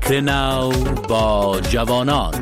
فکر نو با جوانان.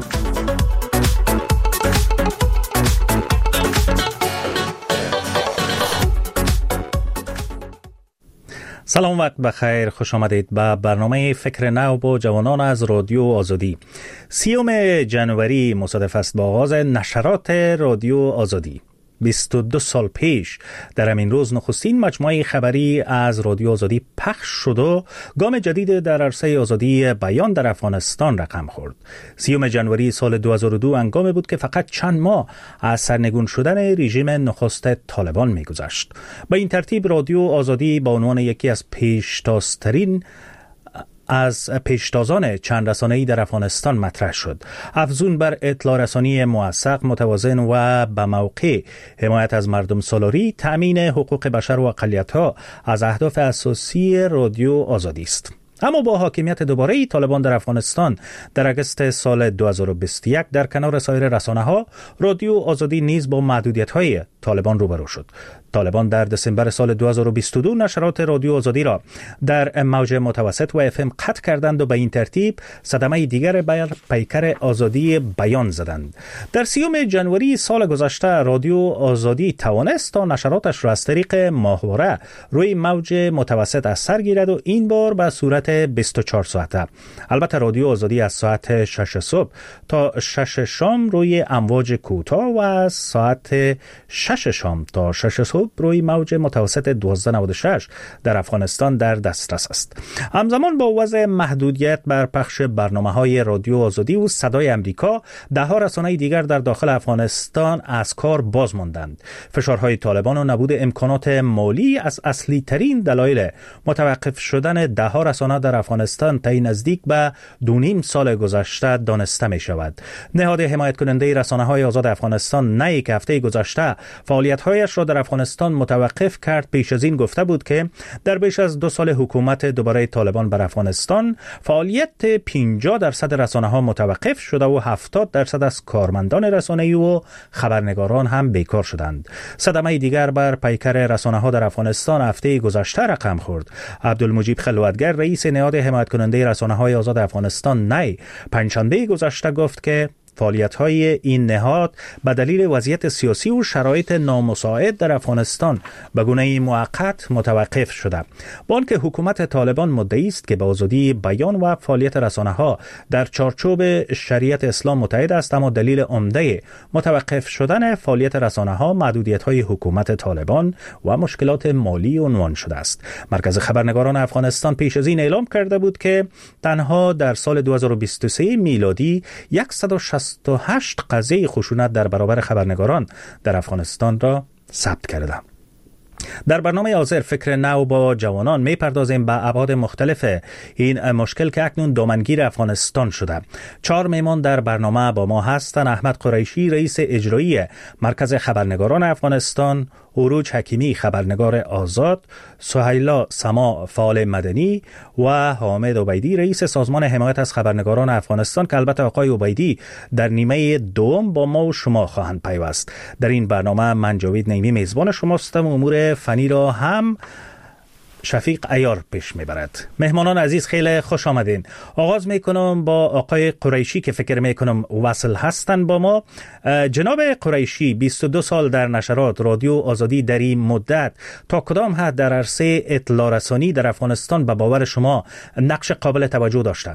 سلام، وقت بخیر، خوش آمدید به برنامه فکر نو با جوانان از رادیو آزادی. 30 جنوری مصادف است با آغاز نشرات رادیو آزادی. 22 سال پیش در همین روز نخستین مجموعه خبری از رادیو آزادی پخش شد و گام جدید در عرصه آزادی بیان در افغانستان رقم خورد. 30 جنوری سال 2002 هنگامی بود که فقط چند ماه از سرنگون شدن رژیم نخست طالبان می‌گذشت. به این ترتیب رادیو آزادی به عنوان یکی از پیشتازان چند رسانه‌ای در افغانستان مطرح شد. افزون بر اطلاع رسانی موثق، متوازن و به موقع، حمایت از مردم سالاری، تأمین حقوق بشر و اقلیت‌ها از اهداف اساسی رادیو آزادی است. اما با حاکمیت دوباره طالبان در افغانستان در اگست سال 2021 در کنار سایر رسانه‌ها، رادیو آزادی نیز با محدودیت‌های طالبان روبرو شد. طالبان در دسامبر سال 2022 نشرات رادیو آزادی را در موج متوسط و FM قطع کردند و به این ترتیب صدمه دیگر بر پیکر آزادی بیان زدند. در 30 جنوری سال گذشته رادیو آزادی توانست تا نشراتش را از طریق ماهواره روی موج متوسط از سر گیرد و این بار به صورت 24 ساعته. البته رادیو آزادی از ساعت 6 صبح تا 6 شام روی امواج کوتاه و از ساعت 6 شام تا 6 صبح روی موج متوسط 1296 در افغانستان در دسترس است. همزمان با وضع محدودیت بر پخش برنامه‌های رادیو آزادی و صدای امریکا، ده‌ها رسانه دیگر در داخل افغانستان از کار باز ماندند. فشارهای طالبان و نبود امکانات مالی از اصلی ترین دلایل متوقف شدن ده‌ها رسانه در افغانستان طی نزدیک به 2.5 سال گذشته دانسته می شود. نهاد حمایت کننده رسانه‌های آزاد افغانستان نه یک هفته گذشته فعالیت‌هایش را در افغانستان متوقف کرد. پیش از این گفته بود که در بیش از 2 سال حکومت دوباره طالبان بر افغانستان فعالیت 50% رسانه‌ها متوقف شده و 70% از کارمندان رسانه‌ای و خبرنگاران هم بیکار شدند. صدمه دیگر بر پیکر رسانه‌ها در افغانستان هفته گذشته رقم خورد. عبدالمجید خلوتگر رئیس نهاد حمایت کننده رسانه‌های آزاد افغانستان نی پنجشنبه گذشته گفت که فعالیت‌های این نهاد به دلیل وضعیت سیاسی و شرایط نامساعد در افغانستان به گونه موقت متوقف شده. با آنکه حکومت طالبان مدعی است که به آزادی بیان و فعالیت رسانه‌ها در چارچوب شریعت اسلام متحد است، اما دلیل عمده متوقف شدن فعالیت رسانه‌ها محدودیت‌های حکومت طالبان و مشکلات مالی عنوان شده است. مرکز خبرنگاران افغانستان پیش از این اعلام کرده بود که تنها در سال 2023 میلادی 168 قضیه خشونت در برابر خبرنگاران در افغانستان را ثبت کرده. در برنامه حاضر فکر نو با جوانان میپردازیم به ابعاد مختلف این مشکل که اکنون دامنگیر افغانستان شده. 4 میهمان در برنامه با ما هستند: احمد قریشی رئیس اجرایی مرکز خبرنگاران افغانستان، عروج حکیمی خبرنگار آزاد، سهیلا سما فعال مدنی و حامد عبیدی رئیس سازمان حمایت از خبرنگاران افغانستان که البته آقای عبیدی در نیمه دوم با ما و شما خواهند پیوست. در این برنامه من جاوید نیمی میزبان شما هستم و امور فنی را هم شفیق عیار پیش میبرد. مهمانان عزیز خیلی خوش آمدین. آغاز میکنم با آقای قریشی که فکر میکنم وصل هستن با ما. جناب قریشی، 22 سال در نشرات رادیو آزادی، در این مدت تا کدام حد در عرصه اطلاع رسانی در افغانستان به باور شما نقش قابل توجه داشته؟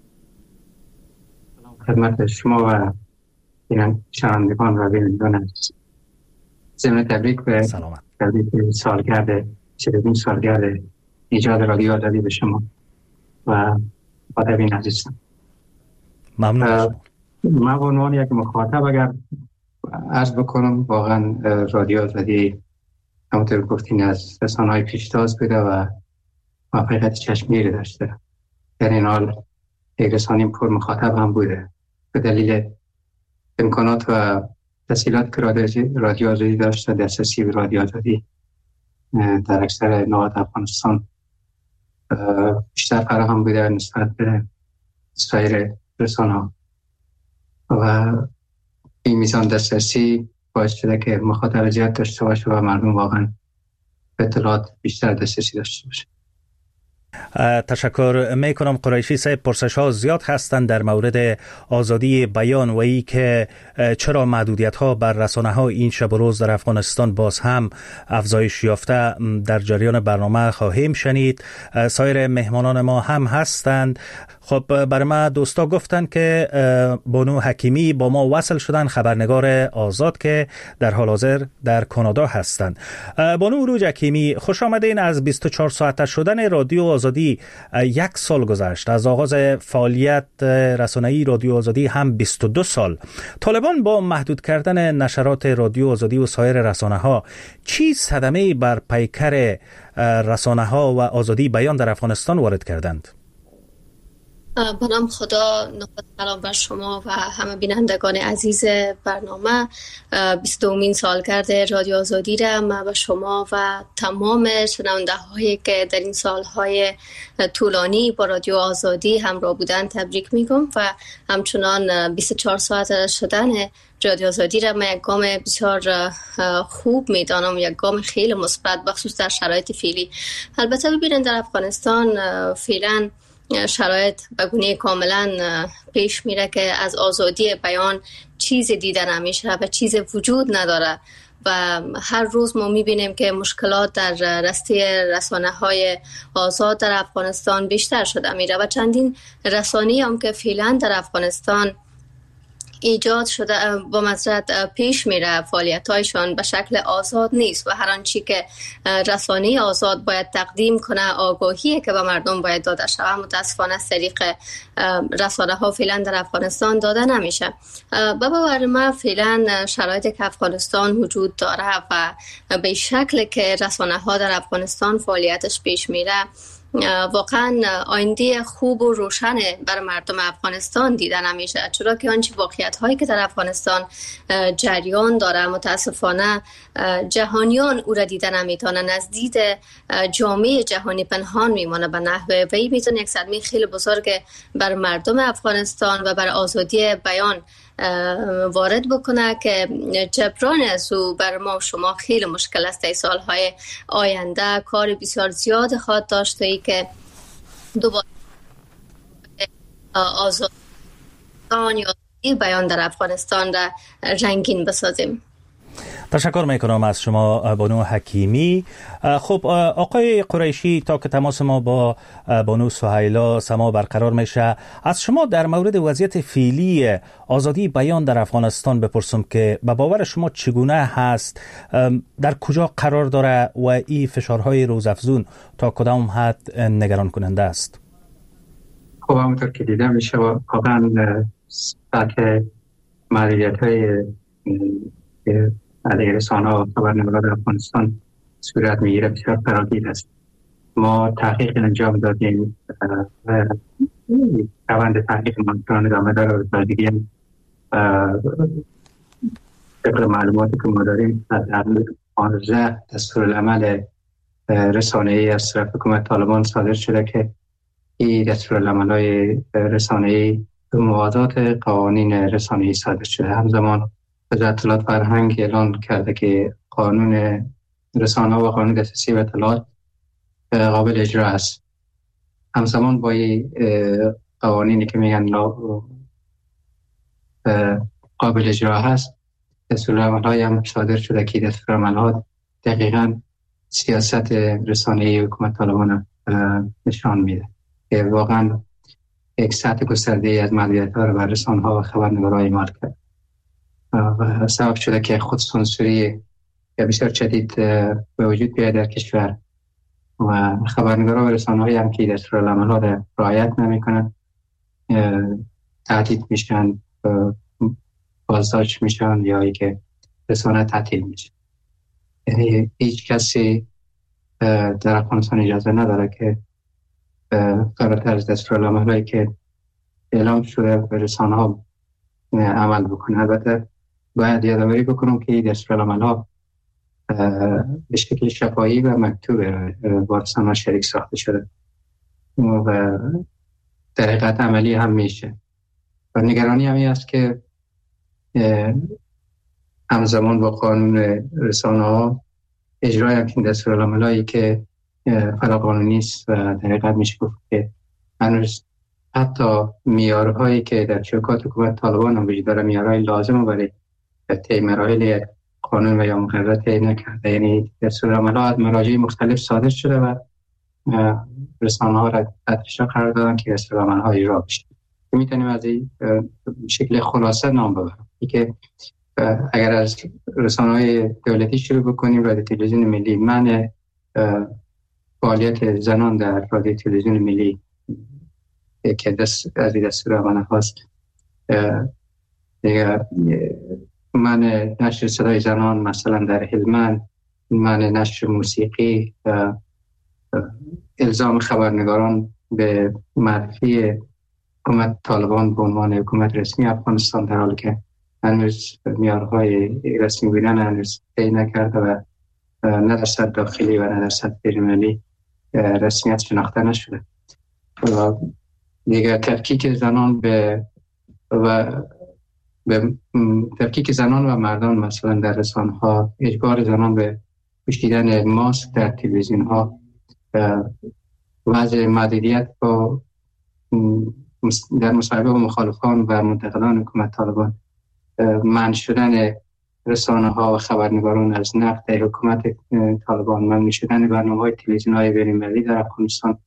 خدمت شما و شنوندگان و بینندگان ضمن تبریک به سالگرد 40 سالگرد ایجاد رادیو آزادی به شما و مخاطبین عزیزم. ممنون. من به عنوان یک مخاطب اگر عرض بکنم، واقعا رادیو آزادی همونطور گفتین از رسانه‌های پیشتاز بوده و موفقیت چشمگیری داشته. در این حال یک رسانه پر مخاطب هم بوده به دلیل امکانات و تسهیلات که رادیو آزادی داشته. دسترسی به رادیو آزادی در اکثر نقاط افغانستان بیشتر فراهم بوده نسبت به سایر رسانه‌ها و این میزان دسترسی باعث شده که مخاطب زیاد داشته باشه و مردم واقعا به اطلاعات بیشتر دسترسی داشته باشه. تشکر می کنم. قریشی صاحب، پرسش ها زیاد هستند در مورد آزادی بیان و ای که چرا محدودیت ها بر رسانه ها این شب و روز در افغانستان باز هم افزایش یافته. در جریان برنامه خواهیم شنید. سایر مهمانان ما هم هستند. خب برای ما دوستا گفتن که بانو حکیمی با ما وصل شدن، خبرنگار آزاد که در حال حاضر در کانادا هستند. بانو عروج حکیمی، خوش آمدین. از 24 ساعته شدن رادیو آزادی 1 سال گذشت. از آغاز فعالیت رسانه‌ای رادیو آزادی هم 22 سال. طالبان با محدود کردن نشرات رادیو آزادی و سایر رسانه ها چی صدمه‌ای بر پیکر رسانه ها و آزادی بیان در افغانستان وارد کردند؟ به نام خدا، نخست سلام بر شما و همه بینندگان عزیز برنامه. 22مین سالگرد رادیو آزادی را من به شما و تمام شنونده هایی که در این سالهای طولانی با رادیو آزادی همراه بودن تبریک میگم و همچنان 24 ساعت شدن رادیو آزادی را من یک گام بسیار خوب میدانم، یک گام خیلی مثبت، بخصوص در شرایط فعلی. البته ببینید در افغانستان فعلا شرایط به گونه کاملا پیش میره که از آزادی بیان چیز دیده نمیشه و چیز وجود نداره و هر روز ما میبینیم که مشکلات در راسته رسانه‌های آزاد در افغانستان بیشتر شده میره و چندین رسانه‌ای هم که فعلا در افغانستان ایجاد شده با مزرعت پیش میره، فعالیت‌هایشان به شکل آزاد نیست و هر آنچه که رسانه آزاد باید تقدیم کنه، آگاهی که به مردم باید داده شود، متاسفانه از طریق رسانه ها فعلا در افغانستان داده نمیشه. به باور من فعلا شرایطی که افغانستان وجود داره و به شکل که رسانه ها در افغانستان فعالیتش پیش میره واقعا آینده خوب و روشن بر مردم افغانستان دیده نمیشه، چرا که آنچه واقعیت هایی که در افغانستان جریان داره متاسفانه جهانیان او را دیده نمیتونن، از دید جامعه جهانی پنهان میمانه به نحوه و این میتونه یک صدمه خیلی بزرگ بر مردم افغانستان و بر آزادی بیان وارد بکنه که جبران از او بر ما و شما خیلی مشکل است. در سالهای آینده کار بسیار زیاد خواهد داشته ای که دوباره آزادی بیان در افغانستان را رنگین بسازیم. تشکر میکنم از شما بانو حکیمی. خب آقای قریشی، تا که تماس ما با بانو سهیلا سما برقرار میشه، از شما در مورد وضعیت فعلی آزادی بیان در افغانستان بپرسم که به باور شما چگونه هست، در کجا قرار داره و این فشارهای روزافزون تا کدام حد نگران کننده است؟ خب همونطور که دیده میشه واقعا سطح محدودیت‌های علیه رسانه‌ها و خبرنگاران در افغانستان صورت میگیره بسیار فراگیر است. ما تحقیق انجام دادیم و روند تحقیق منطقان ادامه داره و دیگه طبق معلوماتی که ما داریم در 15 دستورالعمل رسانه‌ای از طرف حکومت طالبان صادر شده که این دستورالعمل‌های رسانه‌ای به موازات قوانین رسانه‌ای صادر شده. همزمان وزارت اطلاعات فرهنگ اعلان کرده که قانون رسانه و قانون دسترسی به اطلاعات قابل اجرا است. همزمان با قوانینی که میگن قابل اجرا هست، دستورالعمل‌های هم صادر شده که دستورالعمل‌ها دقیقاً سیاست رسانه‌ای حکومت طالبان نشان میده که واقعاً یک سطح گسترده‌ای از محدودیت‌ها رو بر رسانه‌ها و خبرنگاران اعمال کرد و سبب شده که خود سانسوری بسیار شدید به وجود بیاید در کشور و خبرنگاران و رسانه‌های هم که دستورالعمل‌ها را رعایت نمی‌کنند تهدید میشن، بازداشت میشن یا ای که رسانه تعطیل میشه. یعنی هیچ کسی در افغانستان اجازه نداره که فراتر از دستورالعمل‌هایی که اعلام شده به رسانه‌ها عمل بکنه. البته باید یادآوری بکنم که دستورالعمل‌ها به شکل شفاهی و مکتوب با رسانه‌ها شریک ساخته شده و در حقیقت عملی هم میشه و نگرانی همی است که همزمان با قانون رسانه‌ها اجرای همچین دستورالعمل‌هایی که فراقانونی است و در حقیقت میشه گفت که هنوز حتی معیارهایی که در شرکات حکومت طالبان هم وجود داره میارهای لازم برای طی مراحل قانون و یا مقررات طی نکرده. یعنی دستورالعمل‌ها از مراجع مختلف صادر شده و رسانه‌ها را تحت قرار دادن که دستورالعمل‌ها اجرا بشه. میتونیم از این شکل خلاصه نام ببریم که اگر از رسانه‌های دولتی شروع بکنیم، رادیو تلویزیون ملی منع فعالیت زنان در رادیو تلویزیون ملی که از دستورالعمل هاست، منع نشر صدای زنان مثلا در هلمند، منع نشر موسیقی، الزام خبرنگاران به معرفی حکومت طالبان به عنوان حکومت رسمی افغانستان در حالی که هنوز معیارهای رسمی بودن هنوز طی نکرده و نه در سطح داخلی و نه در سطح بین‌المللی رسمیت شناخته نشده. و دیگر تفکیک زنان تفکیک زنان و مردان مثلا در رسانه‌ها، اجبار زنان به پوشیدن ماسک در تلویزیون‌ها، وضع محدودیت با در مصاحبه با مخالفان و منتقدان حکومت طالبان، منع شدن رسانه‌ها و خبرنگاران از نقد در حکومت طالبان، منع شدن برنامه‌های تلویزیون‌های بین‌المللی در افغانستان،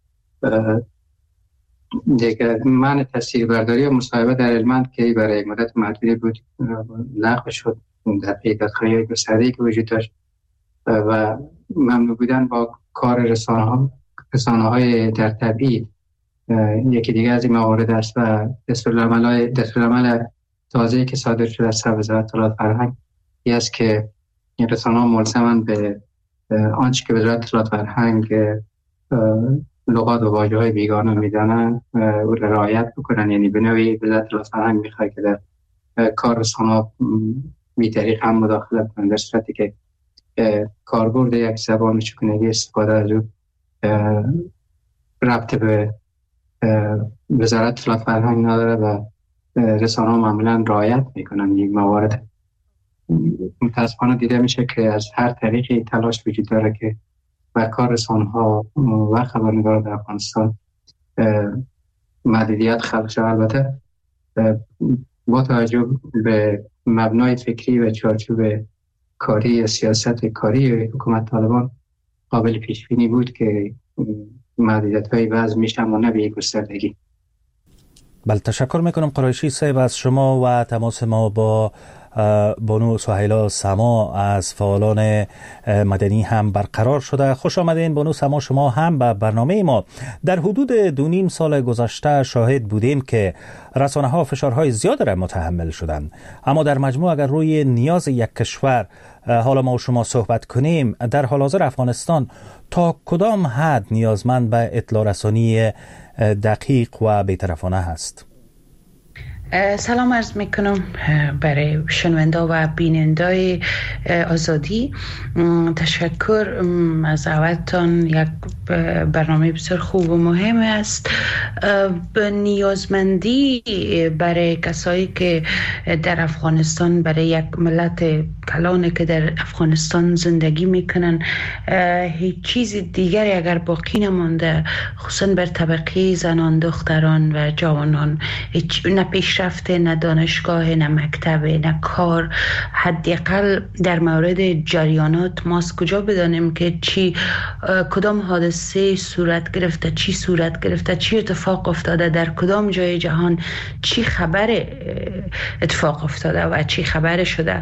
دیگر منع تصویربرداری و مصاحبه در هلمند که برای مدت محدودی بود لغو شد در پی دادخواهی گسترده‌ای که وجود داشت و ممنوع بودن با کار رسانه‌های در تبعید یکی دیگه از این موارد است. و دستورالعمل تازه‌ای که صادر شده از وزارت اطلاعات فرهنگ این است که این رسانه‌ها ملزماً به آنچه که وزارت اطلاعات فرهنگ لغات و واژه‌های بیگانه می‌دانند او را رعایت بکنن. یعنی به نوعی وزارت اطلاعات فرهنگ می‌خواد که در کار رسانه‌ها بی‌طریق هم مداخله کنند، در صورتی که کاربرد یک زبان چگونگی استفاده از او ربط به وزارت اطلاعات فرهنگ نداره و رسانه‌ها معمولاً رعایت میکنن این موارد. متاسفانه دیده میشه که از هر طریقی تلاش وجود داره که بر کار رسانه‌ها و خبرنگاران در افغانستان محدودیت خلق شود. البته با توجه به مبنای فکری و چارچوب کاری سیاست کاری حکومت طالبان قابل پیش بینی بود که محدودیت‌های وضع میشه اما نه به یک گستردگی. بله، تشکر میکنم قریشی صاحب از شما و تماس ما با بانو سهیلا سما از فعالان مدنی هم برقرار شده. خوش آمدین بانو سما شما هم به برنامه ما. در حدود 2.5 سال گذشته شاهد بودیم که رسانه ها فشارهای زیاد را متحمل شدند، اما در مجموع اگر روی نیاز یک کشور حالا ما و شما صحبت کنیم، در حال حاضر افغانستان تا کدام حد نیازمند به اطلاع رسانی دقیق و بی‌طرفانه هست؟ سلام عرض میکنم برای شنونده و بیننده آزادی. تشکر از دعوتتان. یک برنامه بسیار خوب و مهم است. نیازمندی برای کسایی که در افغانستان، برای یک ملت کلانی که در افغانستان زندگی میکنن، هیچ چیز دیگری اگر باقی نمانده، خصوصا بر طبقه زنان، دختران و جوانان، نه پیشرفته، نه دانشگاه، نه مکتب، نه کار. حداقل در مورد جریانات ما از کجا بدانیم که کدام حادثه صورت گرفته، چی صورت گرفته، چی اتفاق افتاده، در کدام جای جهان چی خبر اتفاق افتاده و چی خبر شده.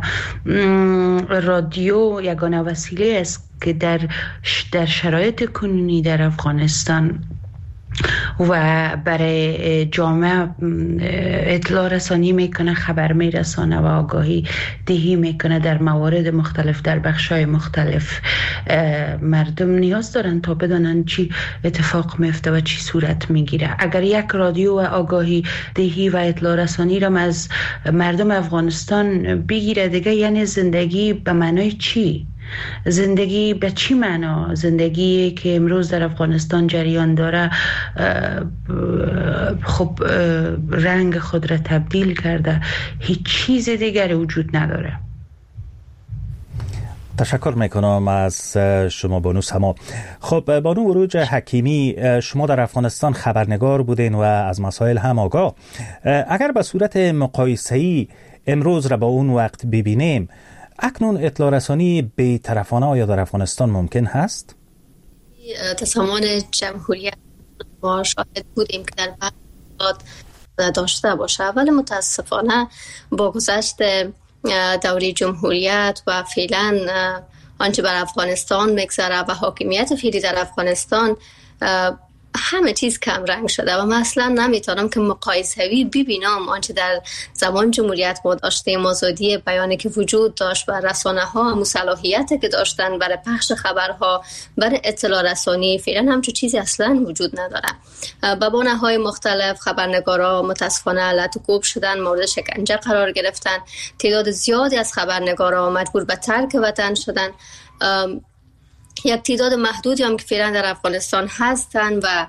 رادیو یگانه وسیله است که در شرایط کنونی در افغانستان و برای جامعه اطلاع رسانی میکنه، خبر میرسانه و آگاهی دهی میکنه در موارد مختلف، در بخشای مختلف. مردم نیاز دارن تا بدانن چی اتفاق میفته و چی صورت میگیره. اگر یک رادیو و آگاهی دهی و اطلاع رسانی را از مردم افغانستان بگیره، دیگه یعنی زندگی به معنای چی؟ زندگی به چی معنا؟ زندگی که امروز در افغانستان جریان داره خب رنگ خود را تبدیل کرده، هیچ چیز دیگری وجود نداره. تشکر میکنم از شما بانو سما. خب بانو عروج حکیمی، شما در افغانستان خبرنگار بودین و از مسائل هم آگاه. اگر به صورت مقایسه‌ای امروز را با اون وقت ببینیم، اکنون اطلاع رسانی بی‌طرفانه آیا در افغانستان ممکن هست؟ زمان جمهوریت ما شاهد بودیم که در بعض داشته باشه، ولی متاسفانه با گذشت دوره جمهوریت و فعلا آنچه بر افغانستان میگذره و حاکمیت فعلی در افغانستان، همه چیز کم رنگ شده و من اصلا نمیتونم که مقایسه‌ای ببینم آنچه در زمان جمهوریت ما داشتیم، آزادی بیانی که وجود داشت و رسانه‌ها هم صلاحیتی که داشتن برای پخش خبرها، برای اطلاع رسانی، فعلا همچون چیزی اصلا وجود نداره. با بناهای مختلف خبرنگارا متاسفانه لطوکوب شدن، مورد شکنجه قرار گرفتن، تعداد زیادی از خبرنگارا مجبور به ترک وطن شدن. یک تعداد محدودی هم که فعلا در افغانستان هستن و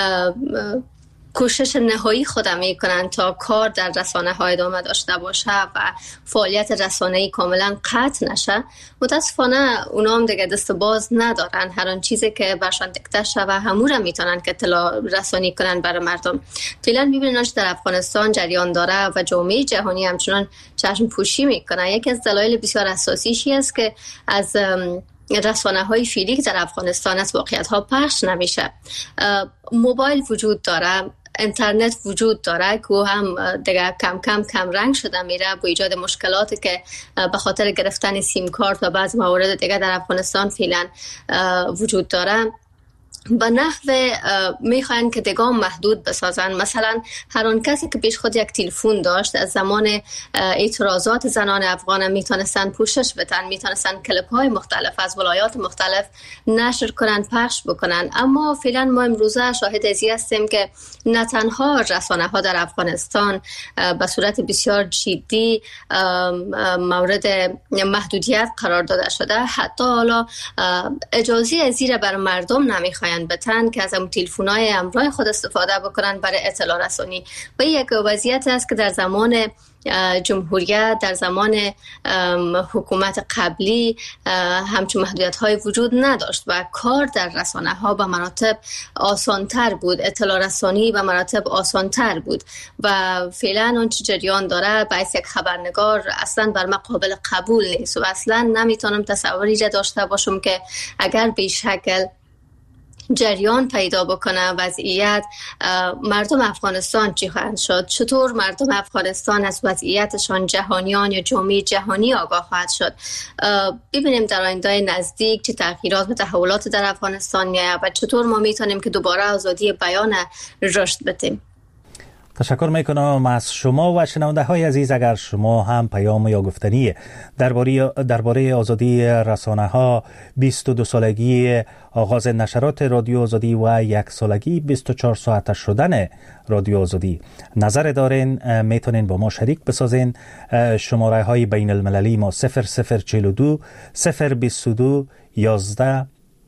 کوشش نهایی خودم میکنن تا کار در رسانه های ادامه داشته باشه و فعالیت رسانه‌ای کاملا قطع نشه. متاسفانه اونا هم دیگه دست باز ندارن، هر آن چیزی که برشان دیکته شده همون را میتونن که اطلاع رسانی کنن برای مردم. فعلا میبینن که در افغانستان جریان داره و جامعه جهانی همچنان چشم پوشی میکنه. یکی از دلایل بسیار اساسیش است که از رسانه‌های فعلی که در افغانستان از واقعیت‌ها پخش نمیشه. موبایل وجود داره، اینترنت وجود داره که هم دیگه کم رنگ شده میره با ایجاد مشکلاتی که به خاطر گرفتن سیم کارت و بعض موارد دیگه در افغانستان فعلا وجود داره. به نحو میخواین که دیگه محدود بسازن. مثلا هر آن کسی که پیش خود یک تلفن داشت از زمان اعتراضات زنان افغان میتونستن پوشش بدن، میتونستن کلیپ های مختلف از ولایات مختلف نشر کنن، پخش بکنن. اما فعلا ما امروزه شاهد ازی هستیم که نه تنها رسانه ها در افغانستان به صورت بسیار جدی مورد محدودیت قرار داده شده، حتی حالا اجازه ازی را بر مردم نمیخواین بتن که از اون تلفن‌های همراه خود استفاده بکنن برای اطلاع رسانی. و یک وضعیت است که در زمان جمهوریت، در زمان حکومت قبلی همچون محدودیت‌های وجود نداشت و کار در رسانه‌ها به مراتب آسان‌تر بود، اطلاع رسانی به مراتب آسان‌تر بود و فعلا اون چه جریان داره باعث یک خبرنگار اصلا بر من قابل قبول نیست و اصلا نمیتونم تصوری داشته باشم که اگر به شکل جریان پیدا بکنه وضعیت مردم افغانستان چی خواهند شد، چطور مردم افغانستان از وضعیتشان جهانیان یا جامعه جهانی آگاه خواهد شد. ببینیم در آینده نزدیک چه تغییرات و تحولات در افغانستان میاد و چطور ما میتونیم که دوباره آزادی بیان رشد بدیم. تشکر میکنم از شما و شنونده های عزیز. اگر شما هم پیام یا گفتنی درباره آزادی رسانه ها، 22 سالگی آغاز نشرات رادیو آزادی و 1 سالگی 24 ساعت شدن رادیو آزادی نظر دارین، میتونین با ما شریک بسازین. شماره های بین المللی ما 0042 022 11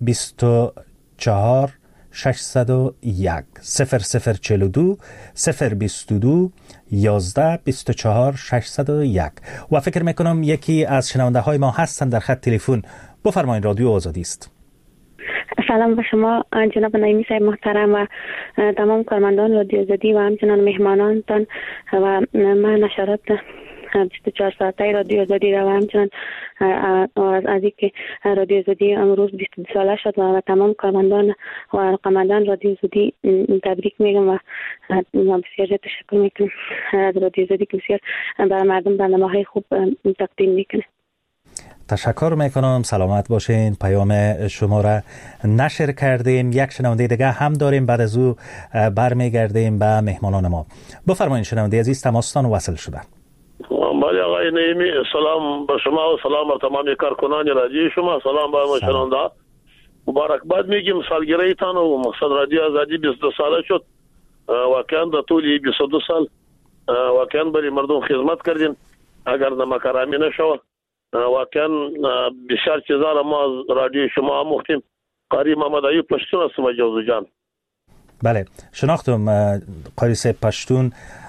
24 601 0042 022 11 24 601. و فکر میکنم یکی از شنونده های ما هستن در خط تلفن. بفرمایید، رادیو آزادی است. سلام به شما جناب نعیمی صاحب محترم و تمام کارمندان رادیو آزادی و همچنان مهمانانتان و من نشرات 24 ساعته رادیو آزادی را و همچنان از اینکه رادیو آزادی امروز 22 ساله شد و تمام کارمندان و رقمندان رادیو آزادی تبریک میگم و بسیار تشکر میکنم از رادیو آزادی که بسیار برای مردم برنامه‌های خوب تقدیم میکنه. تشکر میکنم، سلامت باشین. پیام شما را نشر کردیم. یک شنونده دیگه هم داریم، بعد از او برمیگردیم به مهمانان ما. بفرمایید شنونده عزیز، تماستان وصل شده. بله آقای نعیمی، سلام به شما و سلام بر تمام کارکنان رادیو شما، سلام به شنونده. مبارکباد میگیم سالگرده تان و مقصد رادیو آزادی 22 ساله شد. واقعا در طول 22 سال واقعا برای مردم خدمت کردیم. اگر نمکرامی نشود واقعا بسیار چیزا را ما از رادیو شما آموختیم. قاری محمد ایوب پشتون هستم جوزو جان. بله شناختم قاری صاحب پشتون.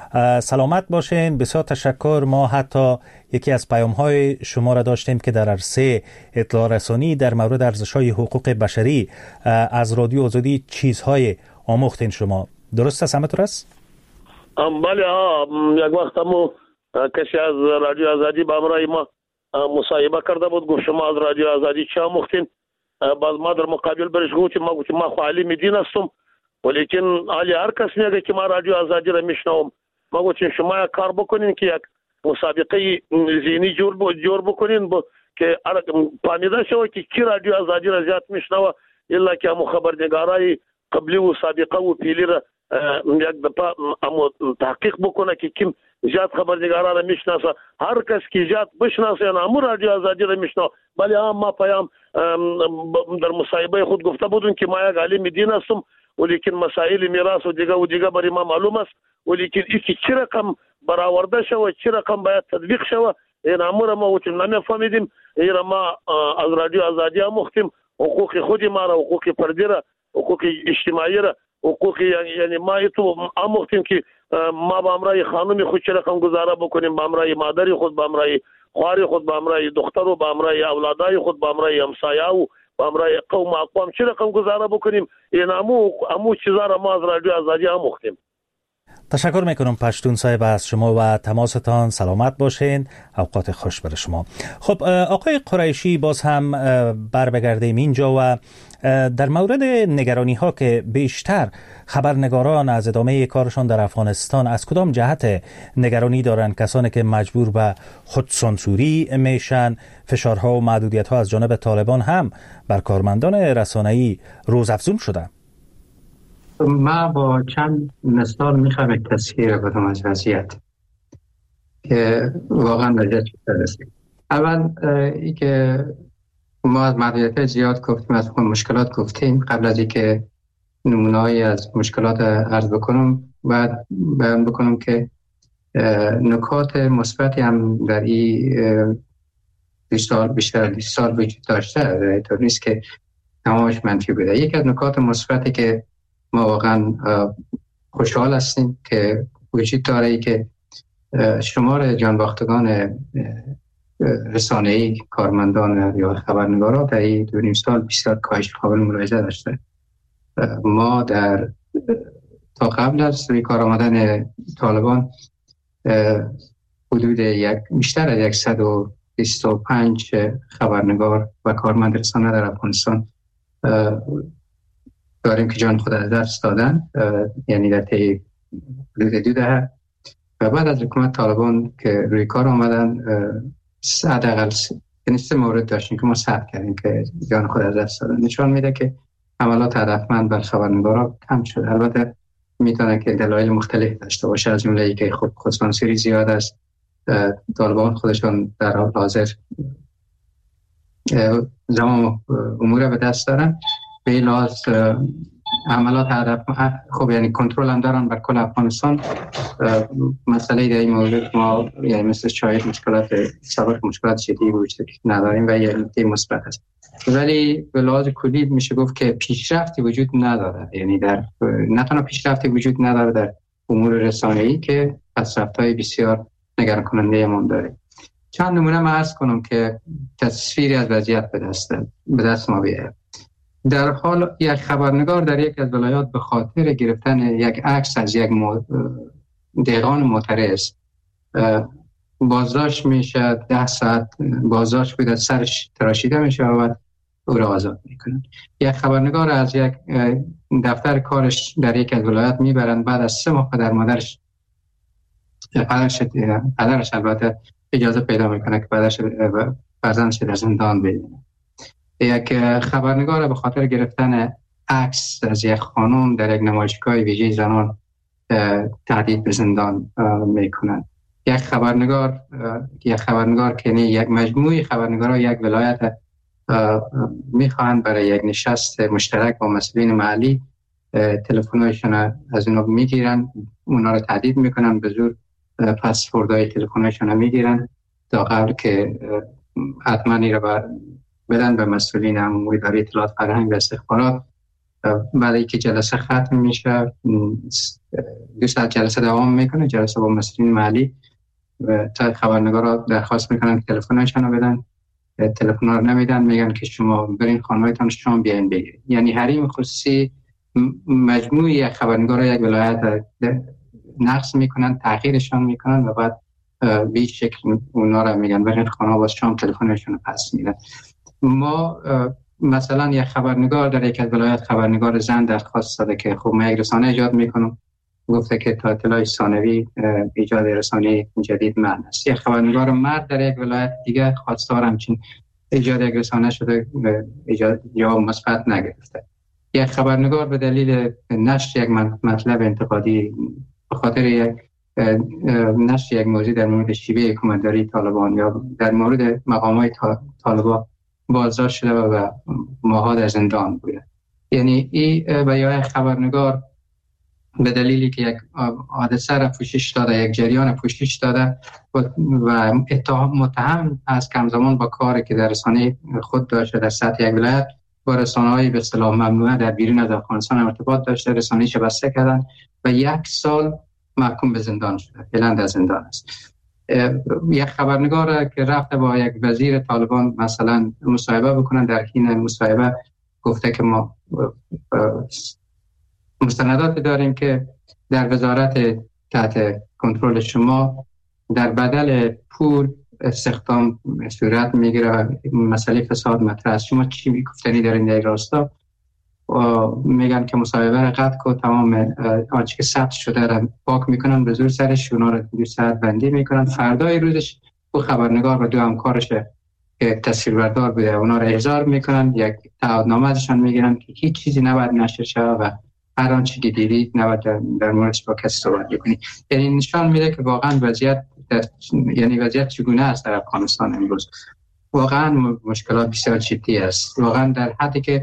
سلامت باشین. بسیار تشکر. ما حتی یکی از پیام‌های شما را داشتیم که در عرصه اطلاع رسانی در مورد ارزش‌های حقوق بشری از رادیو آزادی چیزهای آموختین شما. درست است؟ همه طور است؟ بله، یک وقت هم کسی از رادیو آزادی با امرای ما مصاحبه کرده بود، گفت شما از رادیو آزادی چه آموختین؟ باز ما در مقابل برش گفتم ما خو عالم دین هستم، ولیکن حالی هر کس میگه که ما رادیو آزادی را میشنوم. ما گفتیم شما یک کار بکنین که یک مسابقه ذهنی جور بکنین که فهمیده شود که کی رادیو آزادی را زیاد میشنوه، الا که همو خبرنگارای قبلی و سابقه و پیلی را یک دفعه تحقیق بکنه که کیم زیاد خبرنگارا را میشناسه. هر کس که زیاد بشناسه یعنی همو رادیو آزادی را میشناسه. ولی ما پیام در مصاحبه خود گفته بودیم که ما یک عالم دین هستم، ولیکن مسائل میراث و دیگه برای ما معلوم است، ولیکن اینکه چه رقم برآورده شوه، چه رقم باید تطبیق شوه، این امور ما وچم نمیفهمیدیم. این ما از رادیو آزادی آموختیم، حقوق خود ما را، حقوق فردی را، حقوق اجتماعی را، حقوق یعنی ما ایتو آموختیم که ما با امرای خانم خود چه رقم گزاره بکنیم، با امرای مادری خود، با امرای خواری خود، با امرای دختر و با امرای اولادای خود، با امرای همسایه و با امرای قوم اقوام چه رقم گزاره بکنیم. این امو چیزا را ما از رادیو آزادی آموختیم. تشکر میکنم پشتون صاحب از شما و تماستان. سلامت باشین. اوقات خوش برای شما. خب آقای قریشی، باز هم بگردیم اینجا و در مورد نگرانی ها که بیشتر خبرنگاران از ادامه کارشان در افغانستان از کدام جهت نگرانی دارند؟ کسانی که مجبور به خودسانسوری میشن، فشارها و محدودیت ها از جانب طالبان هم بر کارمندان رسانه‌ای روزافزون شده. ما با چند مثال میخوام یک تصویر بدم از وضعیت که واقعا وضعیت چطور است. اول ای که ما از محدودیت زیاد گفتیم، از مشکلات گفتیم. قبل از اینکه نمونه‌ای از مشکلات عرض بکنم، بعد بیان بکنم که نکات مثبتی هم در این 20 سال بیشتر از 20 سال وجود داشته، اینطور نیست که تمامش منفی بوده. یکی از نکات مثبتی که ما واقعا خوشحال هستیم که وجود داره ای که شمار جانباختگان رسانه‌ای، کارمندان یا خبرنگاران در این 2.5 سال بسیار کاهش قابل ملاحظه داشته. ما تا قبل از روی کار آمدن طالبان حدود بیشتر از 125 خبرنگار و کارمند رسانه در افغانستان داریم که جان خود از دست دادن، یعنی در طی حدود 2 دهه. و بعد از حکومت طالبان که روی کار آمدن حداقل 3 مورد داشتیم که ما ثبت کردیم که جان خود از دست دادن. نشان میده که حملات هدفمند بر خبرنگارا کم شده. البته میتونه که دلایل مختلف داشته باشه، از جمله اینکه خودسانسوری زیاد است. طالبان خودشان در حال حاضر زمان امور به دست دارن، به لحاظ عملات هدف خب یعنی کنترل هم دارن بر کل افغانستان. مسئله در این مورد ما یعنی مثل شاید مشکلات جدی وجود نداریم و یه نکته مثبت است. ولی به لحاظ کلی میشه گفت که پیشرفتی وجود نداره، یعنی در نه تنها پیشرفتی وجود نداره در امور رسانه‌ای که پس‌رفت‌های بسیار نگران کننده ما داره. چند نمونه ما عرض کنم که تصویری از وضعیت به دست ما بیاره. در حال یک خبرنگار در یک از ولایات به خاطر گرفتن یک عکس از یک دهقان معترض بازداشت میشه، 10 ساعت بازداشت بوده، سرش تراشیده میشه و او را آزاد میکنن. یک خبرنگار از یک دفتر کارش در یک از ولایات میبرن، بعد از 3 ماه پدرش البته اجازه پیدا میکنه که فرزندش در زندان ببینه. یک خبرنگار به خاطر گرفتن عکس از یک خانم در یک نمایشگاه ویژه زنان تهدید به زندان میکنن. یک خبرنگار که یک مجموعه خبرنگارا یک ولایت میخوان برای یک نشست مشترک با مسئولین محلی تلفن‌هایشون از اونا میگیرن، اونا رو تهدید میکنن، به زور پسوردهای تلفن‌هایشون میگیرن تا قبل که حتما ایرا بدن به مسئولین امور اداره اطلاعات فرهنگ و استخبارات. بعد اینکه جلسه ختم میشه 2 ساعت جلسه دوام میکنه، جلسه با مسئولین محلی تا خبرنگارا درخواست میکنن که تلفنشون رو بدن، تلفن رو نمیدن، میگن که شما برین خانه‌هایتان شام بیاین بگیرید. یعنی حریم خصوصی مجموعی خبرنگارا یک ولایت نقص میکنن، تغییرشان میکنن و بعد به این شکل اونا رو میگن برین خانه باز شام تلفنشون رو پس میدن. ما مثلا یک خبرنگار در یک ولایت، خبرنگار زن درخواست داده که خب من یک رسانه ایجاد میکنم، گفته که تا اطلاع ثانوی ایجاد رسانه جدید من است. یک خبرنگار مرد در یک ولایت دیگه خواستار همچین ایجاد یک رسانه شده، ایجاد یا مثبت نگرفته. یک خبرنگار به دلیل نشر یک مطلب انتقادی به خاطر یک نشر یک موضوع در مورد شیوه حکومتداری طالبان یا در مورد مقامات طالبان بازداشت شده و ماها در زندان بوده. یعنی این و یا خبرنگار به دلیلی که یک حادثه را پوشش داده، یک جریان پوشش داده و متهم از کمزمان با کاری که در رسانه خود داشته در سطح یک ولایت با رسانه‌های به اصطلاح ممنوعه در بیرون از افغانستان ارتباط داشته، رسانه‌اش بسته کردن و 1 سال محکوم به زندان شده، فعلا در زندان است. یک خبرنگار که رفته با یک وزیر طالبان مثلا مصاحبه بکنن، در حین مصاحبه گفته که ما مستندات داریم که در وزارت تحت کنترل شما در بدل پول استخدام صورت میگیره، مسئله فساد مطرح است. شما چی گفتنی دارین در این راستا؟ میگن که مصاحبه را قطع کن، تمام آنچه که ثبت شده را پاک میکنن، به زور سرش اونا را 2 ساعت بندی میکنن. فردای روزش او خبرنگار و 2 همکارش که تصویربردار بوده اونا را احضار میکنن، یک تعهدنامه ازشان میگیرن که هیچ چیزی نباید نشر شود و هر آنچه که دیدید نباید در موردش با کسی صحبت کنید. یعنی نشان میده که واقعا وضعیت چگونه است در افغانستان امروز. واقعا مشکلات بسیار جدی است، واقعا در حدی که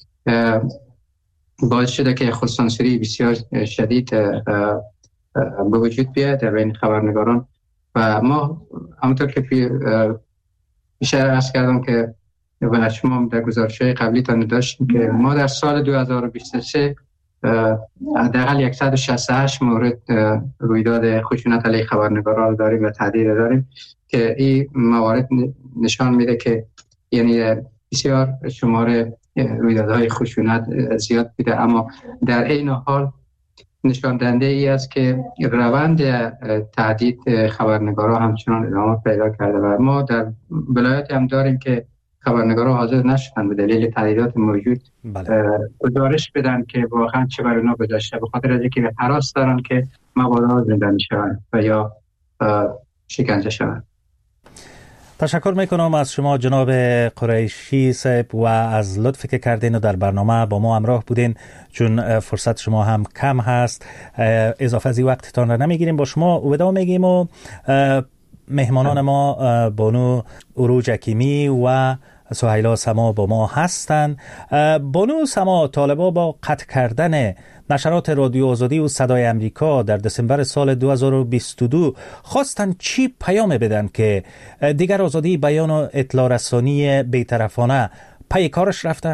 باعث شده که خودسانسوری بسیار شدید به وجود بیاد در بین خبرنگاران. و ما همونطور که بیشتر عرض کردم که و شما در گزارش‌های قبلی تان داشتیم که ما در سال 2023 حداقل 168 مورد رویداد خشونت علیه خبرنگاران داریم و تهدید داریم که این موارد نشان میده که یعنی بسیار شماره رویدادهای خشونت زیاد بوده، اما در این حال نشان دهنده ای است که روند تهدید خبرنگاران همچنان ادامه پیدا کرده و ما در ولایت هم داریم که خبرنگاران حاضر نشدن به دلیل تهدیدات موجود گزارش بدن که واقعا چه بر اونا گذشته، به خاطر از اینکه هراس دارن که مبادا زندانی شوند و یا شکنجه شوند. تشکر میکنم از شما جناب قریشی صاحب و از لطفی که کردین و در برنامه با ما همراه بودین، چون فرصت شما هم کم هست اضافه از وقتتان را نمیگیریم. با شما وداع میگیم و مهمانان ما بانو عروج حکیمی و سهیلا سما با ما هستند. بانو سما، طالبا با قطع کردن نشرات رادیو آزادی و صدای امریکا در دسامبر سال 2022 خواستن چی پیام بدن که دیگر آزادی بیان و اطلاع رسانی بی‌طرفانه پی کارش رفته؟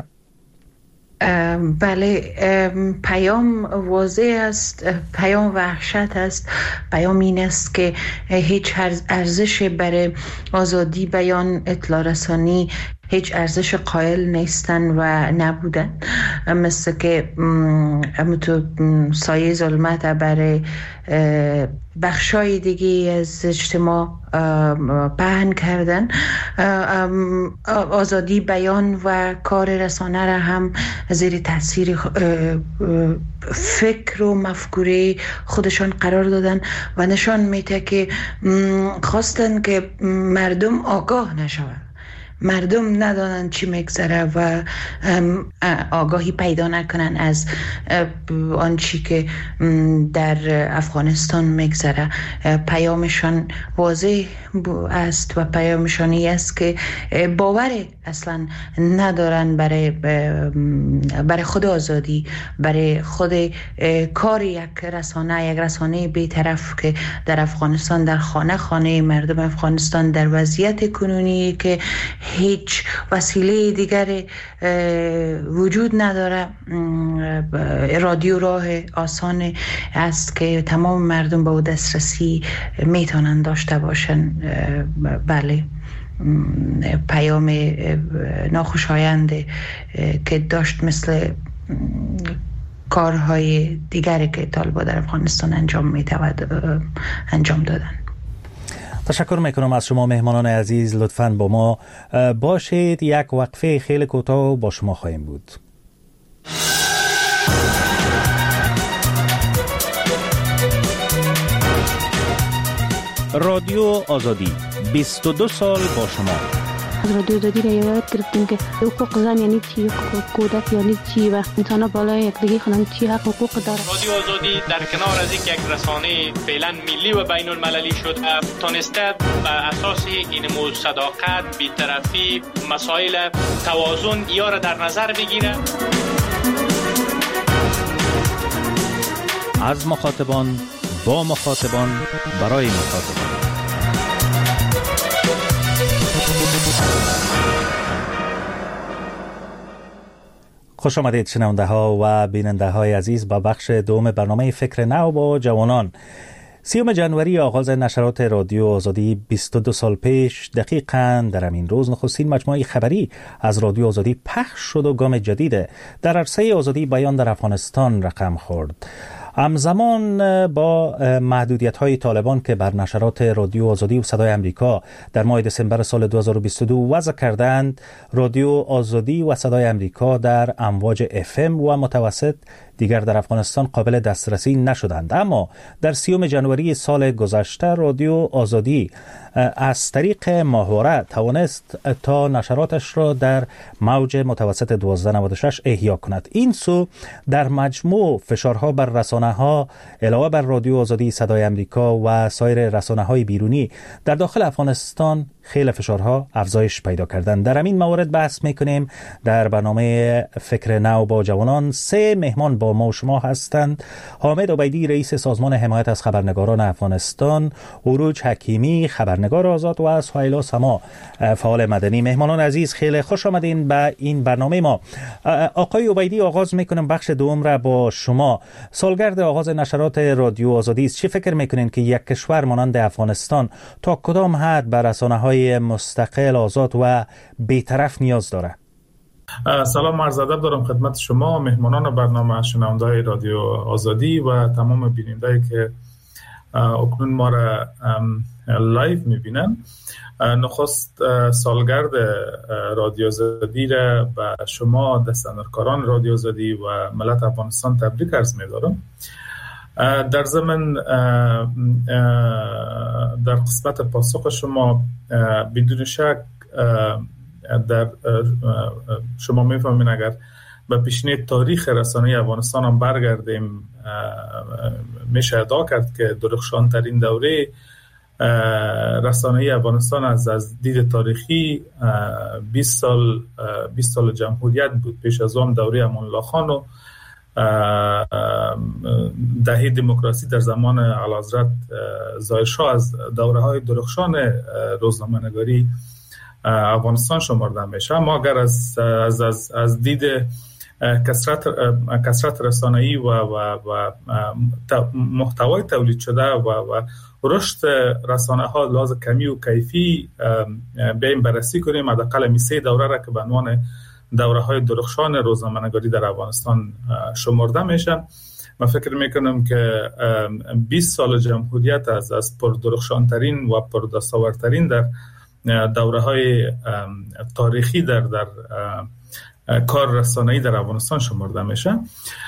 بله، پیام واضح است، پیام وحشت است. پیام این است که هیچ ارزش برای آزادی بیان، اطلاع رسانی هیچ ارزش قائل نیستن و نبودن، مثل که همونطور سایه ظلمت برای بخشای دیگه از اجتماع پهن کردن. آزادی بیان و کار رسانه را هم زیر تاثیر فکر و مفکوره خودشان قرار دادن و نشان میده که خواستن که مردم آگاه نشوند، مردم ندانن چی میگذره و آگاهی پیدا نکنن از آنچی که در افغانستان میگذره. پیامشان واضح است و پیامشان است که باور اصلا ندارن برای خود آزادی، برای خود کار یک رسانه بی‌طرف که در افغانستان، در خانه مردم افغانستان در وضعیت کنونی که هیچ وسیله دیگر وجود نداره. رادیو راه آسان است که تمام مردم به او دسترسی میتونن داشته باشن. بله، پیام ناخوشایند که داشت مثل کارهای دیگری که طالبا در افغانستان انجام دادن. تشکر میکنم از شما مهمانان عزیز. لطفاً با ما باشید، یک وقفه خیلی کوتاه با شما خواهیم بود. رادیو آزادی 22 سال با شما. از رادیو آزادی را یاد گرفتیم که حقوق زن یعنی چی، حقوق کودک یعنی چی و انسان بالای یکدیگه خانم چی حقوق داره. رادیو آزادی در کنار از یک رسانه فعلا ملی و بین المللی شد، تونسته بر اساس این صداقت، بی‌طرفی، مسائل توازن یا را در نظر بگیره. از مخاطبان با مخاطبان برای مخاطبان. خوش آمدید شنونده ها و بیننده های عزیز با بخش دوم برنامه فکر نو با جوانان. 30 جنوری آغاز نشرات رادیو آزادی 22 سال پیش دقیقاً در همین روز نخستین مجموعه خبری از رادیو آزادی پخش شد و گام جدید در عرصه آزادی بیان در افغانستان رقم خورد. همزمان با محدودیت‌های طالبان که بر نشرات رادیو آزادی و صدای امریکا در ماه دسامبر سال 2022 وضع کردند، رادیو آزادی و صدای امریکا در امواج FM و متوسط دیگر در افغانستان قابل دسترسی نشدند. اما در 30 جنوری سال گذشته رادیو آزادی از طریق ماهواره توانست تا نشراتش را در موج متوسط 1296 احیا کند. این سو در مجموع فشارها بر رسانه‌ها علاوه بر رادیو آزادی صدای امریکا و سایر رسانه‌های بیرونی در داخل افغانستان خیلی فشارها افزایش پیدا کردند. در همین موارد بحث میکنیم در برنامه فکر نو با جوانان. 3 مهمان با ما و شما هستند: حامد عبیدی رئیس سازمان حمایت از خبرنگاران افغانستان، عروج حکیمی خبرنگار آزاد و سهیلا سما فعال مدنی. مهمانان عزیز خیلی خوش آمدین به این برنامه ما. آقای عبیدی، آغاز میکنم بخش دوم را با شما. سالگرد آغاز نشرات رادیو آزادی است. چی فکر میکنین که یک کشور مانند افغانستان تا کدام حد بر رسانه‌های مستقل، آزاد و بی‌طرف نیاز داره؟ سلام، عرض ادب دارم خدمت شما مهمانان برنامه، شنونده‌های رادیو آزادی و تمام بیننده‌ای که اکنون ما را لایو می‌بینن. نخست سالگرد رادیو آزادی را به شما دستاندرکاران رادیو آزادی و ملت افغانستان تبریک عرض می‌دارم. در ضمن در قسمت پاسخ شما بدون شک در شما میفهمین اگر به پیشینه تاریخ رسانه افغانستان هم برگردیم میشه ادعا کرد که درخشان ترین دوره رسانه افغانستان از دید تاریخی 20 سال جمهوریت بود. پیش از آن دوره امان الله خان و دهه دموکراسی در زمان اعلیحضرت ظاهر شاه از دوره‌های درخشان روزنامه‌نگاری افغانستان شمرده میشه. ما اگر از دید کثرت رسانه‌ای و محتوای تولید شده و رشد رسانه‌ها لحاظ کمی و کیفی بیایم بررسی کنیم، حداقل می 3 دوره را که به عنوان دوره‌های درخشان روزنامه‌نگاری در افغانستان شمرده میشه. من فکر میکنم که 20 سال جمهوریت از پردرخشانترین و پردستاوردترین در دوره‌های تاریخی در کار رسانه‌ای در افغانستان شمرده میشه.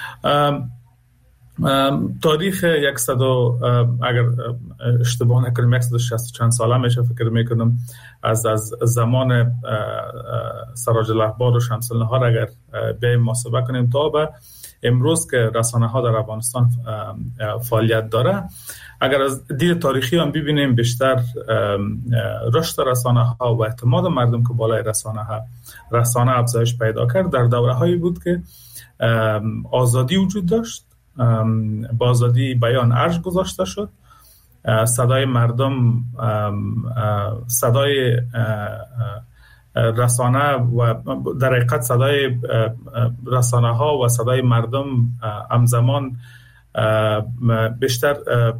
تاریخ اگر اشتباه نکنیم 160 چند ساله میشه فکر میکنم از زمان سراج الاخبار و شمس النهار اگر به محاسبه کنیم تا به امروز که رسانه ها در افغانستان فعالیت داره. اگر از دید تاریخی هم ببینیم بیشتر رشد رسانه ها و اعتماد مردم که بالای رسانه افزایش پیدا کرد در دوره هایی بود که آزادی وجود داشت، با آزادی بیان ارج گذاشته شد، صدای مردم صدای رسانه و در حقیقت صدای رسانه ها و صدای مردم همزمان بیشتر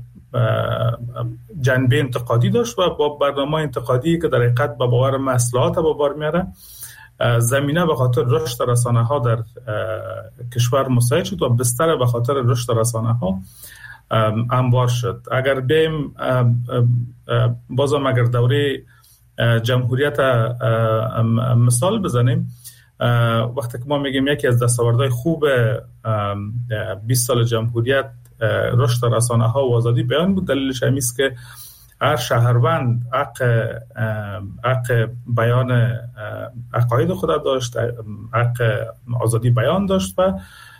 جنبه انتقادی داشت و با برنامه انتقادی که در حقیقت با باور اصلاحات به بار میاره زمینه به خاطر رشد رسانه ها در کشور مساعد شد و بستر به خاطر رشد رسانه ها هموار شد. اگر بیم بازم اگر دوره جمهوریت مثال بزنیم، وقتی که ما میگیم یکی از دستاوردهای خوب 20 سال جمهوریت رشد رسانه ها و آزادی بیان بود، دلیلش همین است که هر شهروند حق بیان عقاید خود داشت، حق آزادی بیان داشت و